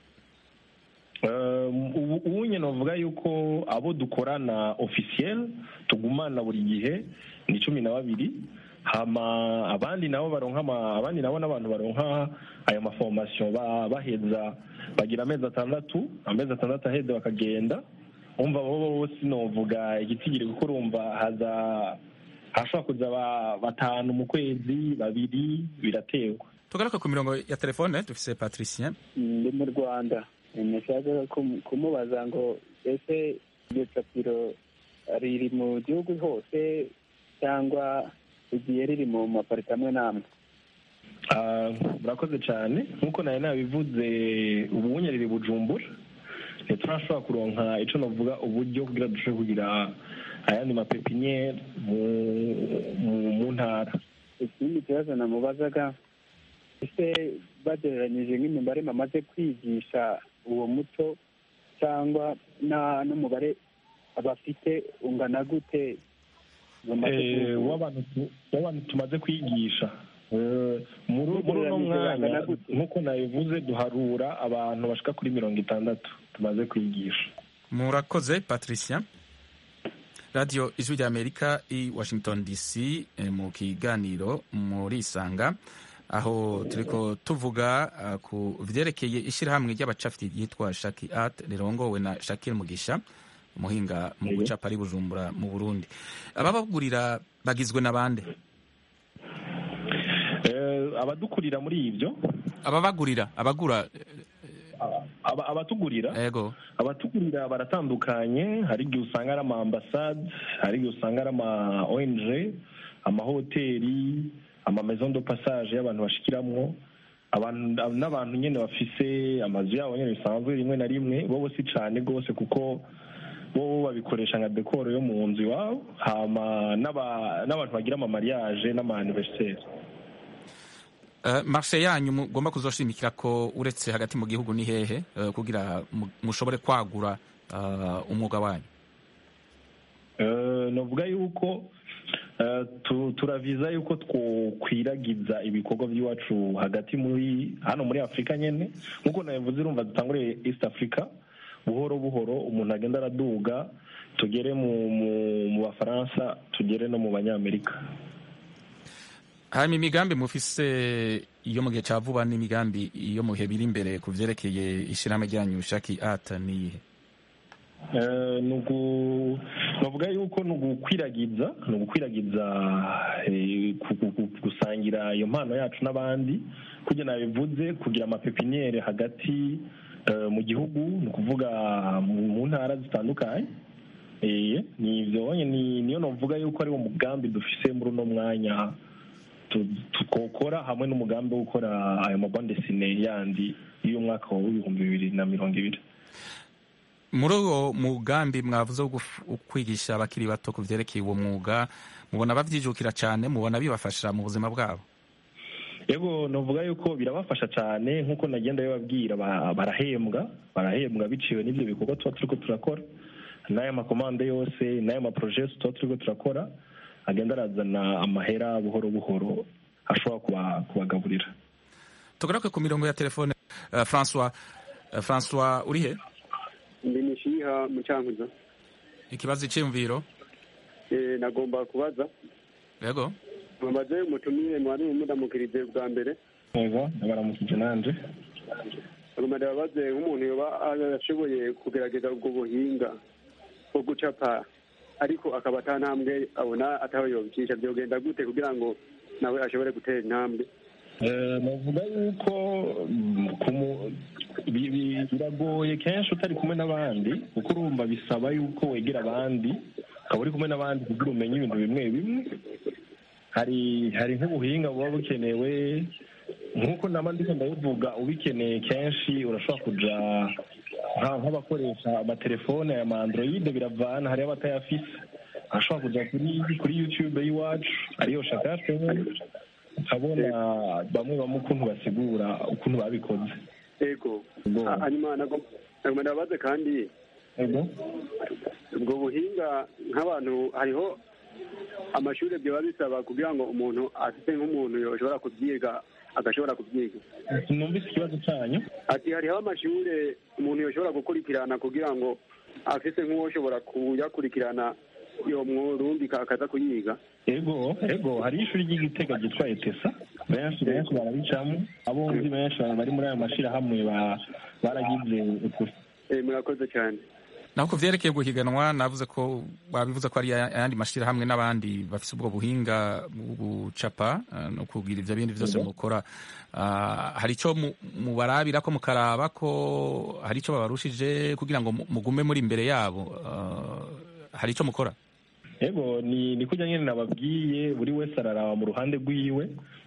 S3: Uh, ubu nyine novuga yuko abo dukorana officiel tugumana buri gihe ni cumi na babiri. Hama abandi nabo baronka abandi nabo n'abantu baronka aya maformation baheza bagira amezi atandatu, amezi atandatu aheze bakagenda. Umva bo bose novuga igitigiri kuko urumva haza hashobora kuza batanu mu kwezi, babiri biratewe.
S1: Tugaruka ku mirongo ya telefone dufise Patricien
S12: ndi mu Rwanda. Nashaka kumubaza ngo ese iryo capiro riri mu gihugu hose cyangwa igiye riri mu maparita amwe n'amwe?
S3: Murakoze cyane. Nk'uko nawe nabivuze, ubu riri Bujumbura, ntiturashobora kuronka ico novuga uburyo kugira dushobore kugira ayandi mapepiniere mu ntara.
S12: ikindi kibazo namubazaga ese bagereranyije nk'imibare bamaze kwigisha uwo muco cyangwa n'umubare bafite ungana gute
S3: w'abantu tumaze kwigisha muri uno mwanya nk'uko nabivuze duharura abantu bashika kuri mirongo itandatu tumaze kwigisha.
S1: Murakoze Patricia. Radio Ijwi ry'Amerika i Washington D C mu kiganiro muri Isanga aho turiko tuvuga uh, ku vyerekeye ishirahamwe ry'abacafiti yitwa Shaki Art rirongowe na Shakir Mugisha umuhinga mu gucapa ari Bujumbura mu Burundi. Ababagurira bagizwe na bande?
S3: Eh, abadukurira muri ivyo
S1: ababagurira abagura
S3: aba abatugurira
S1: yego
S3: abatugurira baratandukanye, hari igihe usanga ari ama ambassade, hari igihe usanga ari ama O N G, amahoteli, ama maison de passage y'abantu bashikiramwo, abantu n'abantu nyene bafise amazu yabo nyene bisanzwe rimwe na rimwe, bo si cane gose kuko bo babikoresha nka dekoro yo mu nzu iwabo, hama n'abantu bagira ama mariage n'ama anniversaire.
S1: Uh, marshe yanyu mugomba kuzoshimikira ko uretse hagati mu gihugu ni hehe uh, kugira mushobore kwagura uh, umwuga wanyu?
S3: Uh, novuga yuko uh, tu, turaviza yuko twokwiragiza ibikorwa by'iwacu hagati muri hano muri Afrika nyene nkuko navuze urumva dutangure East Africa buhoro buhoro umuntu agenda araduga tugere mu mu Bafaransa tugere no mu Banyamerika.
S1: Hanyuma imigambi mufise iyo mu gihe ca vuba n'imigambi iyo mu bihe biri imbere ku vyerekeye ishirahamwe ryanyu Shaki Art niyihe?
S3: Uh, nugu novuga yuko nugukwiragiza nugukwiragiza eh, gusangira iyo mpano yacu n'abandi kugira nabivuze kugira amapepiniere hagati uh, mu gihugu ni kuvuga mu ntara zitandukanye. Eh nivyo ni niyo novuga yuko ari wo mugambi dufise muri no mwanya tukokora hamwe n'umugambi wo gukora ayo mabande desine yandi y'uyu mwaka w'ibihumbi bibiri na mirongo ibiri.
S1: Muri uwo mugambi mwavuze wo kwigisha abakiri bato ku vyerekeye uwo mwuga mubona bavyijukira cane, mubona bibafasha mu buzima bwabo?
S3: Yego novuga yuko birabafasha cane nkuko nagenda bababwira barahembwa barahembwa biciwe n'ivyo bikorwa tuba turiko turakora n'aya makomande yose n'aya maprojet tuba turiko turakora agenda arazana amahera buhoro buhoro ashobora kubagaburira.
S1: Tugaruke ku mirongo ya telefone. uh, François uh, François urihe?
S13: Ndi nishiha mu Cankuzo.
S1: Ikibazo cy'imviro
S13: eh nagomba kubaza.
S1: Yego
S13: mumaze umutumire mwari mudamukirije bwa mbere.
S3: Yego nabaramukije nanje.
S13: Agomba ndabaze nk'umuntu yoba ashoboye kugerageza ubwo buhinga bwo gucapa ariko akaba atantambwe abona ataho yobikisha byogenda gute kugira ngo nawe ashobore gutera intambwe?
S3: Eh navuga yuko biragoye kenshi utari kumwe n'abandi kuko urumva bisaba yuko wegera abandi ukaba uri kumwe n'abandi kugira umenye ibintu bimwe bimwe. Hari hari nk'ubuhinga buba bukenewe nk'uko nama ndiko ndabivuga, ubikeneye kenshi urashobora kuja nk'abakoresha amatelefone ya ma Android biravana, hari abatayafise ashobora kuja kuri kuri YouTube y'iwacu ariyo Shaka Channel ukabona bamwe bamwe ukuntu basigura ukuntu babikoze.
S13: Ego hanyuma nagomba ndabaze kandi
S3: ego
S13: ubwo buhinga nk'abantu hariho amashuri byo babisaba kugira ngo umuntu afite nk'umuntu yoshobora kubyiga agashobora kubyiga.
S3: Numvise ikibazo cyanyu.
S13: Ati hariho amashuri umuntu yoshobora gukurikirana kugira ngo afite nk'uwo ushobora kuyakurikirana iyo mwurundika akaza kuyiga.
S3: Ego ego hari ishuri ry'Igitega ryitwa Etesa benshi benshi barabicamo, abo nzi benshi bari muri ayo mashira hamwe baragize ukuri.
S13: Eh murakoze cyane.
S1: Naho ku vyerekeye guhiganwa navuze ko babivuze ko ari ayandi mashira hamwe n'abandi bafise ubwo buhinga gucapa no kugira ivyo bindi vyose mukora. Uh, hari ico mubarabira ko mukaraba ko hari ico babarushije kugira ngo mugume muri imbere yabo. Uh, hari ico mukora?
S3: Ego ni ni kujya nyene nababwiye buri wese araraba mu ruhande rwiwe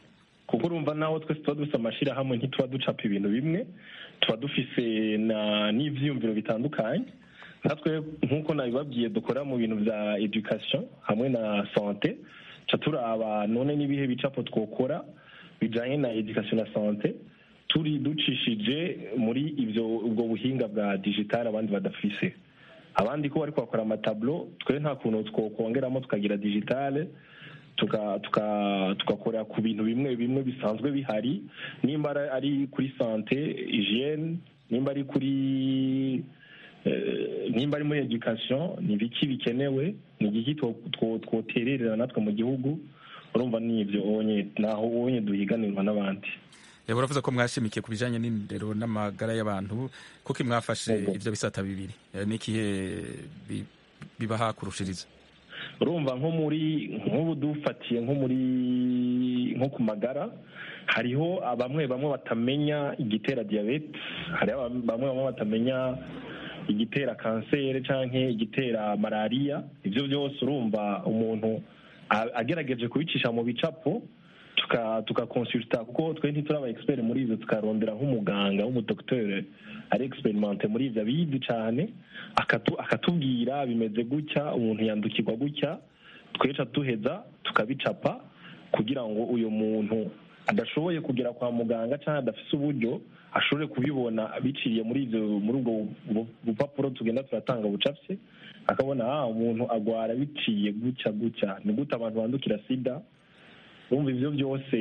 S3: kuko urumva naho twese tuba dufite amashyirahamwe ntituba ducapa ibintu bimwe, tuba dufise n'ivyiyumviro bitandukanye. natwe nk'uko nabibabwiye dukora mu bintu bya education hamwe na sante, ca turaba none n'ibihe bicapo twokora bijanye na education na sante turi ducishije muri ivyo ubwo buhinga bwa digital abandi badafise. Abandi ko bari kwakora amatablo, twe nta kuntu twokongeramo tukagira digital tuka tuka tukakora ku bintu bimwe bimwe bisanzwe bihari, nimba ari kuri sante hygiene, nimba ari kuri nimba ari muri education, ni biki bikenewe, ni igiki twotererera natwe mu gihugu. Urumva n'ivyo onye naho onye duhiganirwa n'abandi.
S1: Uravuze ko mwashimikiye ku bijanye n'indero n'amagara y'abantu, kuko mwafashe ivyo bisata bibiri, n'ikihe bibaha kurushiriza?
S3: Urumva nko muri nk'ubu dufatiye nko muri nko ku magara, hariho bamwe bamwe batamenya igitera diabete, hari bamwe bamwe batamenya igitera kanseri canke igitera malaria. Ivyo byose urumva umuntu agerageje kubicisha mu bicapo tuka tukakonsulta, kuko twe ntituraba expert muri ivyo, tukarondera nk'umuganga w'umudoktere ari experimente muri ivyo abizi cane, akatu akatubwira bimeze gutya, umuntu yandukirwa gutya, tweca tuheza tukabicapa kugira ngo uyo muntu adashoboye kugera kwa muganga cyangwa adafise uburyo ashobore kubibona biciye muri ivyo muri ubwo bupapuro tugenda turatanga bucapse, akabona ah umuntu agwara biciye gutya gutya, ni gute abantu bandukira sida. Urumva ivyo byose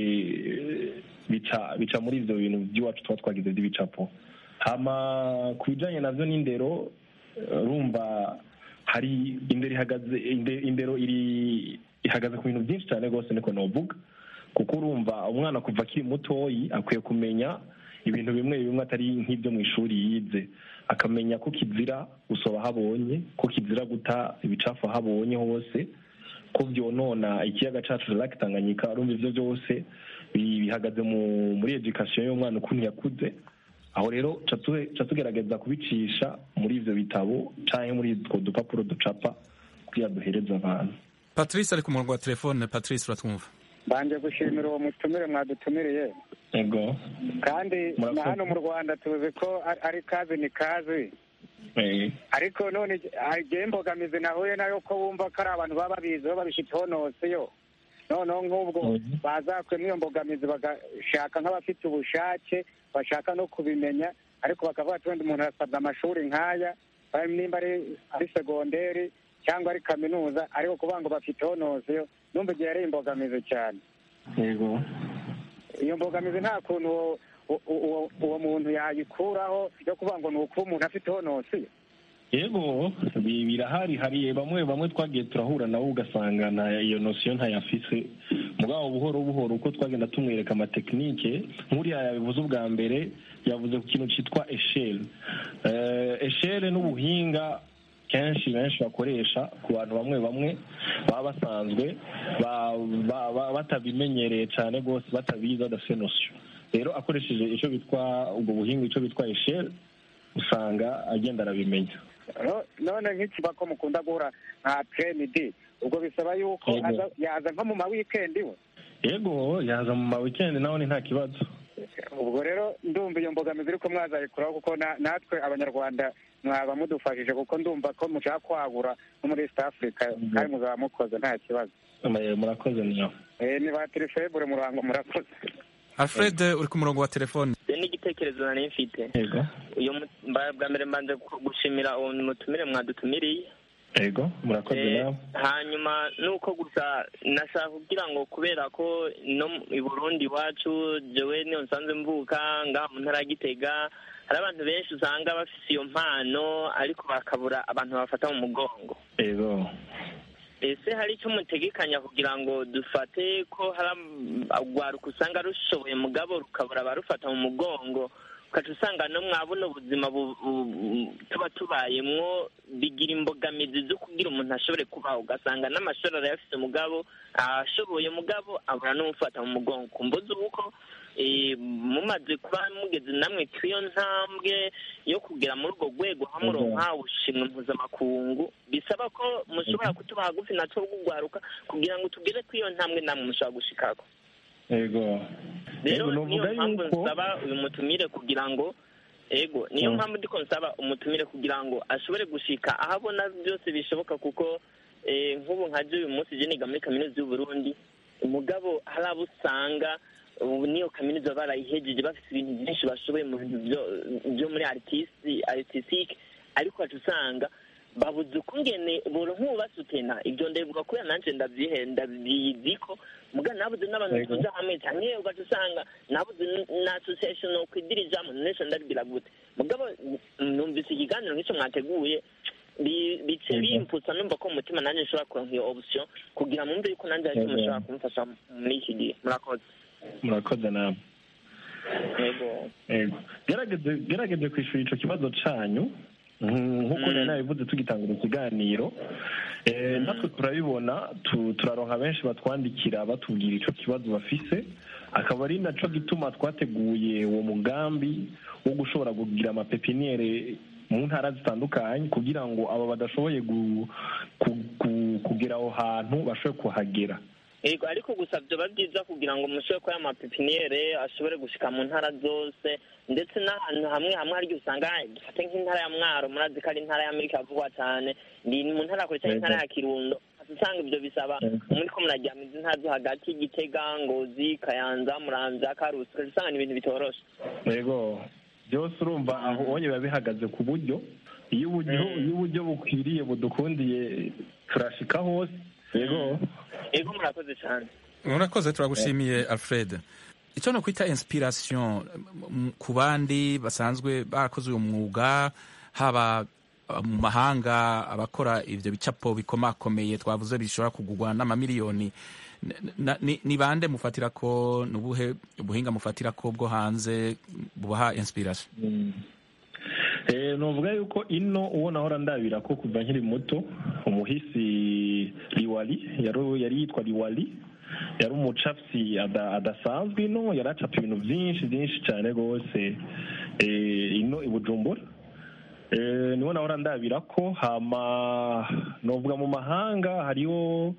S3: bica bica muri ivyo bintu by'iwacu tuba twagize by'ibicapo. Hama kubijanye navyo n'indero, urumva hari indero ihagaze indero iri ihagaze ku bintu byinshi cyane rwose, niko novuga, kuko urumva umwana kuva akiri mutoyi akwiye kumenya ibintu bimwe bimwe atari nk'ibyo mu ishuri yize, akamenya ko kizira gusoba habonye, ko kizira guta ibicafu habonye hose, ko byonona ikiyaga cacu Lake Tanganyika. Urumva ivyo byose bihagaze muri education y'umwana ukuntu yakuze. Aho rero ca tugerageza kubicisha muri ivyo bitabo canke muri utwo dupapuro ducapa kugira duhereze abantu.
S1: Patrice ari ku murongo wa telefone. Patrice, uratwumva?
S7: Banje gushimira uwo mutumire mwadutumiriye.
S3: Ego.
S7: Kandi na hano mu Rwanda tuzi ko ari kazi ni kazi. Ariko none agiye imbogamizi nahuye nayo ko wumva ko ari abantu baba babizi babishitseho nosiyo, noneho nk'ubwo bazakwemwo iyo mbogamizi bagashaka nk'abafite ubushake bashaka no kubimenya, ariko bakavuga ati wenda umuntu arasabwa amashuri nk'aya, nimba ari segonderi cyangwa ari kaminuza, ariko kuvuga ngo bafiteho nosiyo, numva igihe ari imbogamizi cyane.
S3: Yego.
S7: Iyo mbogamizi nta kuntu uwo muntu yayikuraho yo kuvuga ngo ni ukuba umuntu afiteho nosiyo?
S3: Yego, birahari. Hari bamwe bamwe twagiye turahura nabo ugasanga na iyo nosiyo ntayafise, mugabo buhoro buhoro uko twagenda tumwereka amatekinike. nk'uriya yabivuze ubwa mbere, yavuze ku kintu cyitwa eshele. Eshele n'ubuhinga kenshi benshi bakoresha ku bantu bamwe bamwe baba basanzwe batabimenyereye cyane rwose, batabizi, badafite nosiyo. Rero akoresheje icyo bitwa ubwo buhinga, icyo bitwa eshele, usanga agenda arabimenya.
S7: None nk'ikiba ko mukunda guhura nka tremidi, ubwo bisaba yuko yaza nko mu ma weekend we?
S3: Yego, yaza mu ma weekend naho ni nta kibazo.
S7: Ubwo rero ndumva iyo mbogamizi ariko mwazayikuraho, kuko natwe abanyarwanda mwaba mudufashije, kuko ndumva ko mushaka kwagura no muri East Africa, kandi muzaba mukoze nta kibazo.
S3: Murakoze niyo.
S7: Eh, ni ba telefone murango, murakoze.
S1: Alfred, uri ku murongo wa telefone.
S14: Ni igitekerezo nari mfite.
S3: Yego.
S14: Uyo bwa mbere mbanze gushimira uwo mutumire mwadutumiriye.
S3: Yego, murakoze nawe.
S14: Hanyuma nuko gusa nashaka kugira ngo, kubera ko no i Burundi iwacu jewe niyo nsanzwe mvuka ngaha mu ntara ya Gitega, hari abantu benshi usanga bafise iyo mpano ariko bakabura abantu bafata mu mugongo.
S3: Yego.
S14: Ese hari icyo mutegekanya kugira ngo dufate ko hari agwaruka usanga rushoboye mugabo rukabura barufata mu mugongo, ukaca usanga no mwabona ubuzima tuba tubayemwo bigira imbogamizi zo kugira umuntu ashobore kubaho, ugasanga n'amashuri arayafise mugabo ashoboye mugabo abura n'umufata mu mugongo. Kumbuza uko mumaze kuba mugeze namwe kw'iyo ntambwe yo kugera muri urwo rwego hamuronka ubushimwe mpuzamakungu, bisaba ko mushobora kutuba hagufi natwo kugwaruka kugira ngo tugere kw'iyo ntambwe namwe mushobora gushikako.
S3: yego
S14: rero niyo mpamvu nsaba uyu mutumire kugira ngo ego niyo mpamvu ndiko nsaba umutumire kugira ngo ashobore gushika aho abona byose bishoboka kuko nk'ubu nkaje uyu munsi je niga muri kaminuza y'u Burundi umugabo hari abo usanga niyo kaminuza barayihejeje bafite ibintu byinshi bashoboye mu bintu byo muri artistique ariko usanga babuze ukungene boro nk'ubasutena ibyo ndabivuga ko yananje ndabyihenda biziko muga nabuze n'abantu tuza hamwe cyane ugaca usanga nabuze na association no kwidirijamo nesho ndabwira gute mugabo numvise ikiganiro nk'icyo mwateguye bice bimputsa numva ko umutima nanjye nshobora kuronka iyo option kugira ngo mumve yuko nanjye aricyo mushobora kumufasha muri iki gihe murakoze
S3: murakoze nawe
S14: yego
S3: yego gerageze gerageze kwishura ico kibazo canyu nk'uko nari nabivuze tugitangura ikiganiro natwe turabibona turaronka benshi batwandikira batubwira ico kibazo bafise akaba ari naco gituma twateguye uwo mugambi wo gushobora kugira amapepiniere mu ntara zitandukanye kugira ngo aba badashoboye kugera aho hantu bashobore kuhagera
S14: yego ariko gusa byoba byiza kugira ngo mushobore kuba amapepiniere ashobore gushika mu ntara zose ndetse n'ahantu hamwe hamwe hari usanga dufate nk'intara ya Mwaro murazi ko ari intara ya Amerika avugwa cyane ni mu ntara kure cyane intara ya Kirundo usanga ibyo bisaba muri ko murajyamo izi ntara zo hagati Gitega Ngozi Kayanza Muramvya Karusi usanga ni ibintu bitoroshe
S3: yego byose urumva aho onye biba bihagaze ku buryo iyo uburyo iyo uburyo bukwiriye budukundiye turashika hose yego
S14: yego murakoze cyane
S1: murakoze turagushimiye Alfred icyo no kwita inspiration ku bandi basanzwe barakoze uyu mwuga haba mu mahanga abakora ivyo bicapo bikomakomeye twavuze bishobora kugurwa n'amamiliyoni ni bande mufatira ko nubuhe ubuhinga mufatira ko bwo hanze bubaha inspiration
S3: eh novuga yuko ino uwo nahora ndabira ko kuva nkiri muto umuhisi Liwali yari yari yitwa Liwali yari umucapsi adasanzwe ino yaracapa ibintu byinshi byinshi cyane gose ino i Bujumbura niwo nahora ndabira ko hama novuga mu mahanga hariho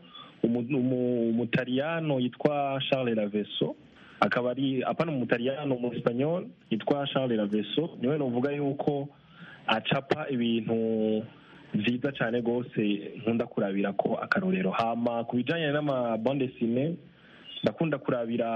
S3: umutaliyano yitwa Charles Lavesso akaba ari apana umutaliyano mu Espanyol yitwa Charles Lavesso niwe novuga yuko acapa ibintu nziza cyane gose nkunda kurabira ko akarorero hama kubijanye n'ama bande dessinée ndakunda kurabira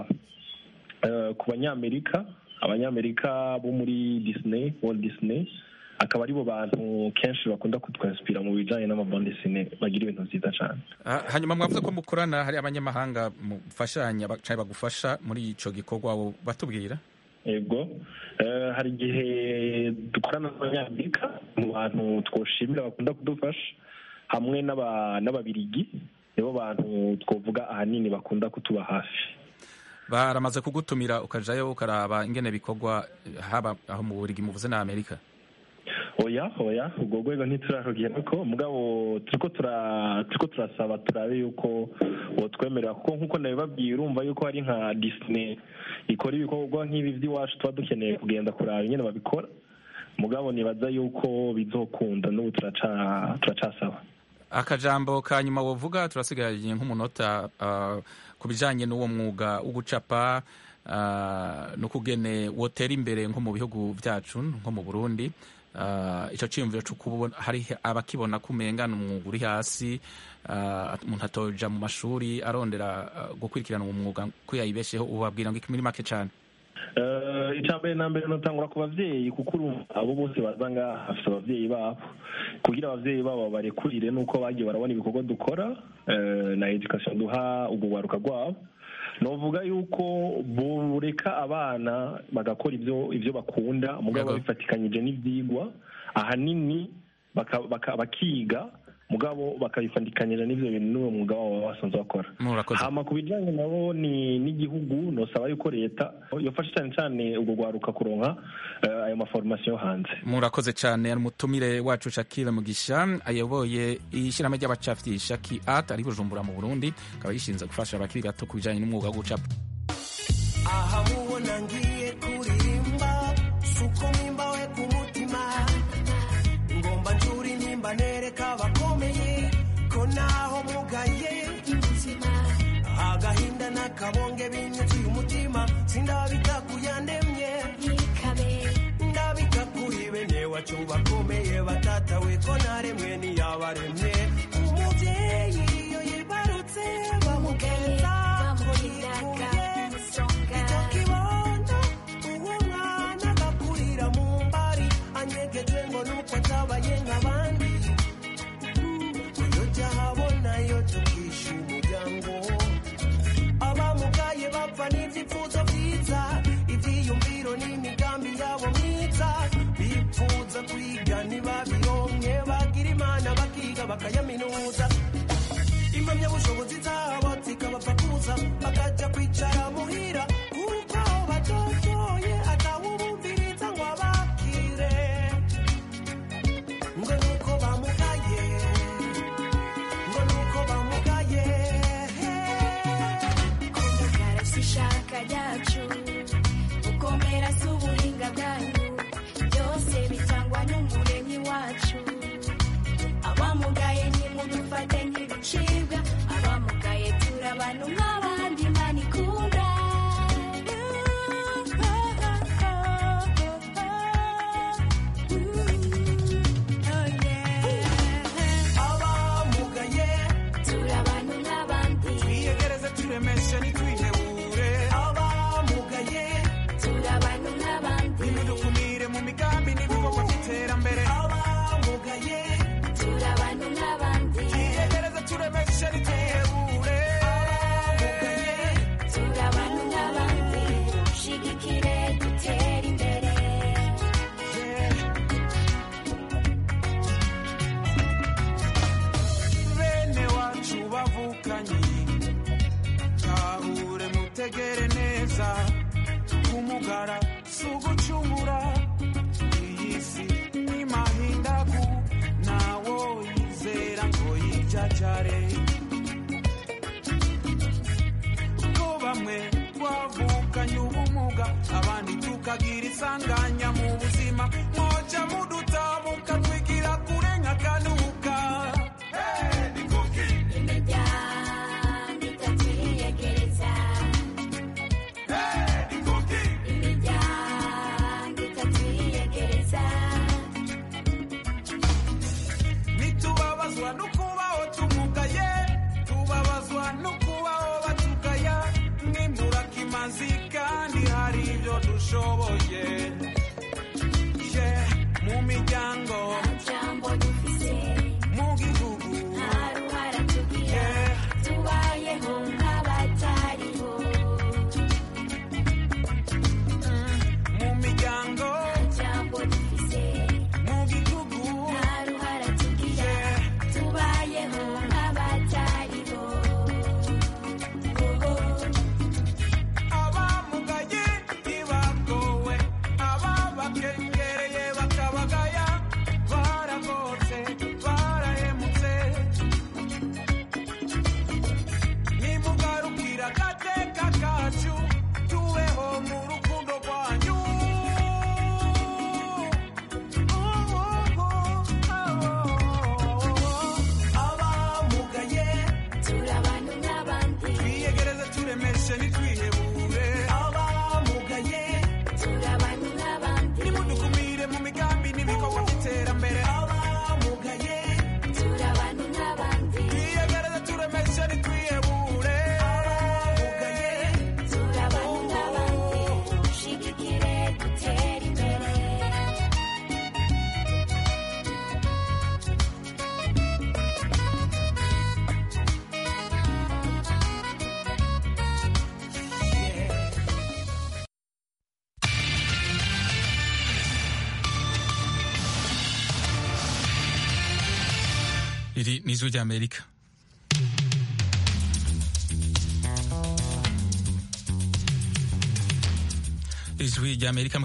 S3: ku banyamerika abanyamerika bo muri Disney Walt Disney akaba aribo bantu kenshi bakunda kutwanspira mu bijanye n'amabande dessinée bagira ibintu byiza cyane
S1: hanyuma mwavuze ko mukorana hari abanyamahanga mufashanya bacaye bagufasha muri ico gikorwa batubwira
S3: yego hari igihe dukorana n'abanyamerika mu bantu twoshimira bakunda kudufasha hamwe n'ababirigi nibo bantu twovuga ahanini bakunda kutuba hafi
S1: baramaze kugutumira ukajayo ukaraba ingene bikorwa haba aho mu Burigi muvuze na Amerika
S3: oya oya ubwo rwego ntiturarugera ko mugabo turiko tura turiko turasaba turabe yuko wotwemerera kuko nkuko nabibabwiye urumva yuko hari nka Disney ikora ibikorwa nk'ibi by'iwacu tuba dukeneye kugenda kuraba nyene babikora mugabo nibaza yuko bizokunda n'ubu turaca turacasaba
S1: akajambo ka nyuma wovuga turasigaye nk'umunota uh, ku bijanye n'uwo mwuga wo gucapa uh, no kugene wotera imbere nko mu bihugu byacu nko mu Burundi Uh, ico ciyumviro cyo kubona hari abakibona kumengana umwuga uri hasi umuntu uh, atoja mu mashuri arondera uh, gukurikirana umwuga ko yayibesheho ubabwira ngo ikimiri make cyane
S3: uh, icambere nambere notangura ku bavyeyi kuko abo bose bazanga afite abavyeyi babo kugira abavyeyi babo barekurire nuko bagiye barabona ibikorwa dukora uh, na education duha ubugwaruka rwabo novuga yuko bureka abana bagakora ibyo ibyo bakunda mugabo bifatikanyije n'ivyigwa ahanini bakiga mugabo bakabifatikanyije n'ivyo bintu n'uwo mwuga wabo basanzwe bakora hama ku bijanye nabo ni n'igihugu nosaba yuko leta yofasha cyane cyane ubwo gwaruka kuronka uh, ayo maformation hanze
S1: murakoze cyane umutumire wacu Shakira Mugisha ayoboye ishyirahamwe ry'abacafyi Shaki Art ari Bujumbura mu Burundi akaba yishinze gufasha abakiri gato ku bijanye n'umwuga wo gucapa
S15: aha mubona ngiye kurimba suko nimba we ku mutima ngomba njuri nimba nereka bakomeye ko naho mugaye agahinda na n'akabonge binyuzuye umutima sindabika kuyandemye ndabika kuri bene wacu bakomeye batatawe ko naremwe niyabaremye umubyeyi iyo yibarutse bamugeza icyo kibondo uwo mwana agakurira mu mbari anyegejwe ngo nuko atabaye nk'abandi iyo jyahabona iyo tukisha umuryango abamugaye bapfa n'ibyifuzo byiza ibyiyumviro n'imigambi yabo myiza bipfuza kwiga ntibabironke bagira imana bakiga bakayaminuza impamyabushobozi zabo zikabapfa kuza bakajya kwicara muhira kuko aho batotoye atawubumviriza ngo abakire ngo nuko bamugaye ngo nuko bamugaye
S16: kundagara si ishaka ryacu gukomera si ubuhinga bwanyu byose bitangwa n'umuremyi wacu abamugaye nimudufate nk'ibicibwa abamugaye turi abantu nk'abandi Imana ikunda
S15: abamugaye
S16: turi abantu nk'abandi
S15: twiyegereze turemeshe ntitwihebure abamugaye
S16: turi abantu nk'abandi
S15: nimudukumire mu migambi n'ibikorwa by'iterambere abamugaye
S16: turi abantu nk'abandi
S15: twiyegereze turemeshe ntitwihebure abamugaye
S16: turi abantu nk'abandi dushigikire dutere imbere
S15: bene wacu bavukanye tahure mutegere neza kumugara si ugucumura iyi si n'imahindagu nawo yizera ngo yijajare ko bamwe twavukanye ubumuga abandi tukagira isanganya mu buzima mwoja mudutabuka twigira kure nk'akanuka
S16: imiryango itatu iriyegereza imiryango itatu iriyegereza
S15: nitubabazwa no kubaho tumugaye tubabazwa no kubaho batugaya mwimbura kimazi kandi hari ibyo dushoboye mu miryango
S16: jambo dufise
S15: mu gihugu
S16: nta ruhara tugira tubayeho nk'abatariho
S15: mu miryango
S16: jambo dufise
S15: mu gihugu
S16: nta ruhara tugira tubayeho nk'abatariho
S15: abamugaye ntibagowe ababakengereye bakabagaya baragotse barahemutse nimugarukira agateka kacu tubeho mu rukundo rwanyu abamugaye
S16: turi abantu nk'abandi
S15: twiyegereze turemeshe ntitwihebure abamugaye
S16: turi abantu nk'abandi
S15: nimudukumire mu migambi n'ibikorwa by'iterambere abamugaye
S16: turi abantu nk'abandi
S15: twiyegereze turemeshe ntitwihebure abamugaye
S16: turi abantu nk'abandi dushigikire dutere imbere
S1: iri ni ijwi ry'Amerika. Ijwi ry'Amerika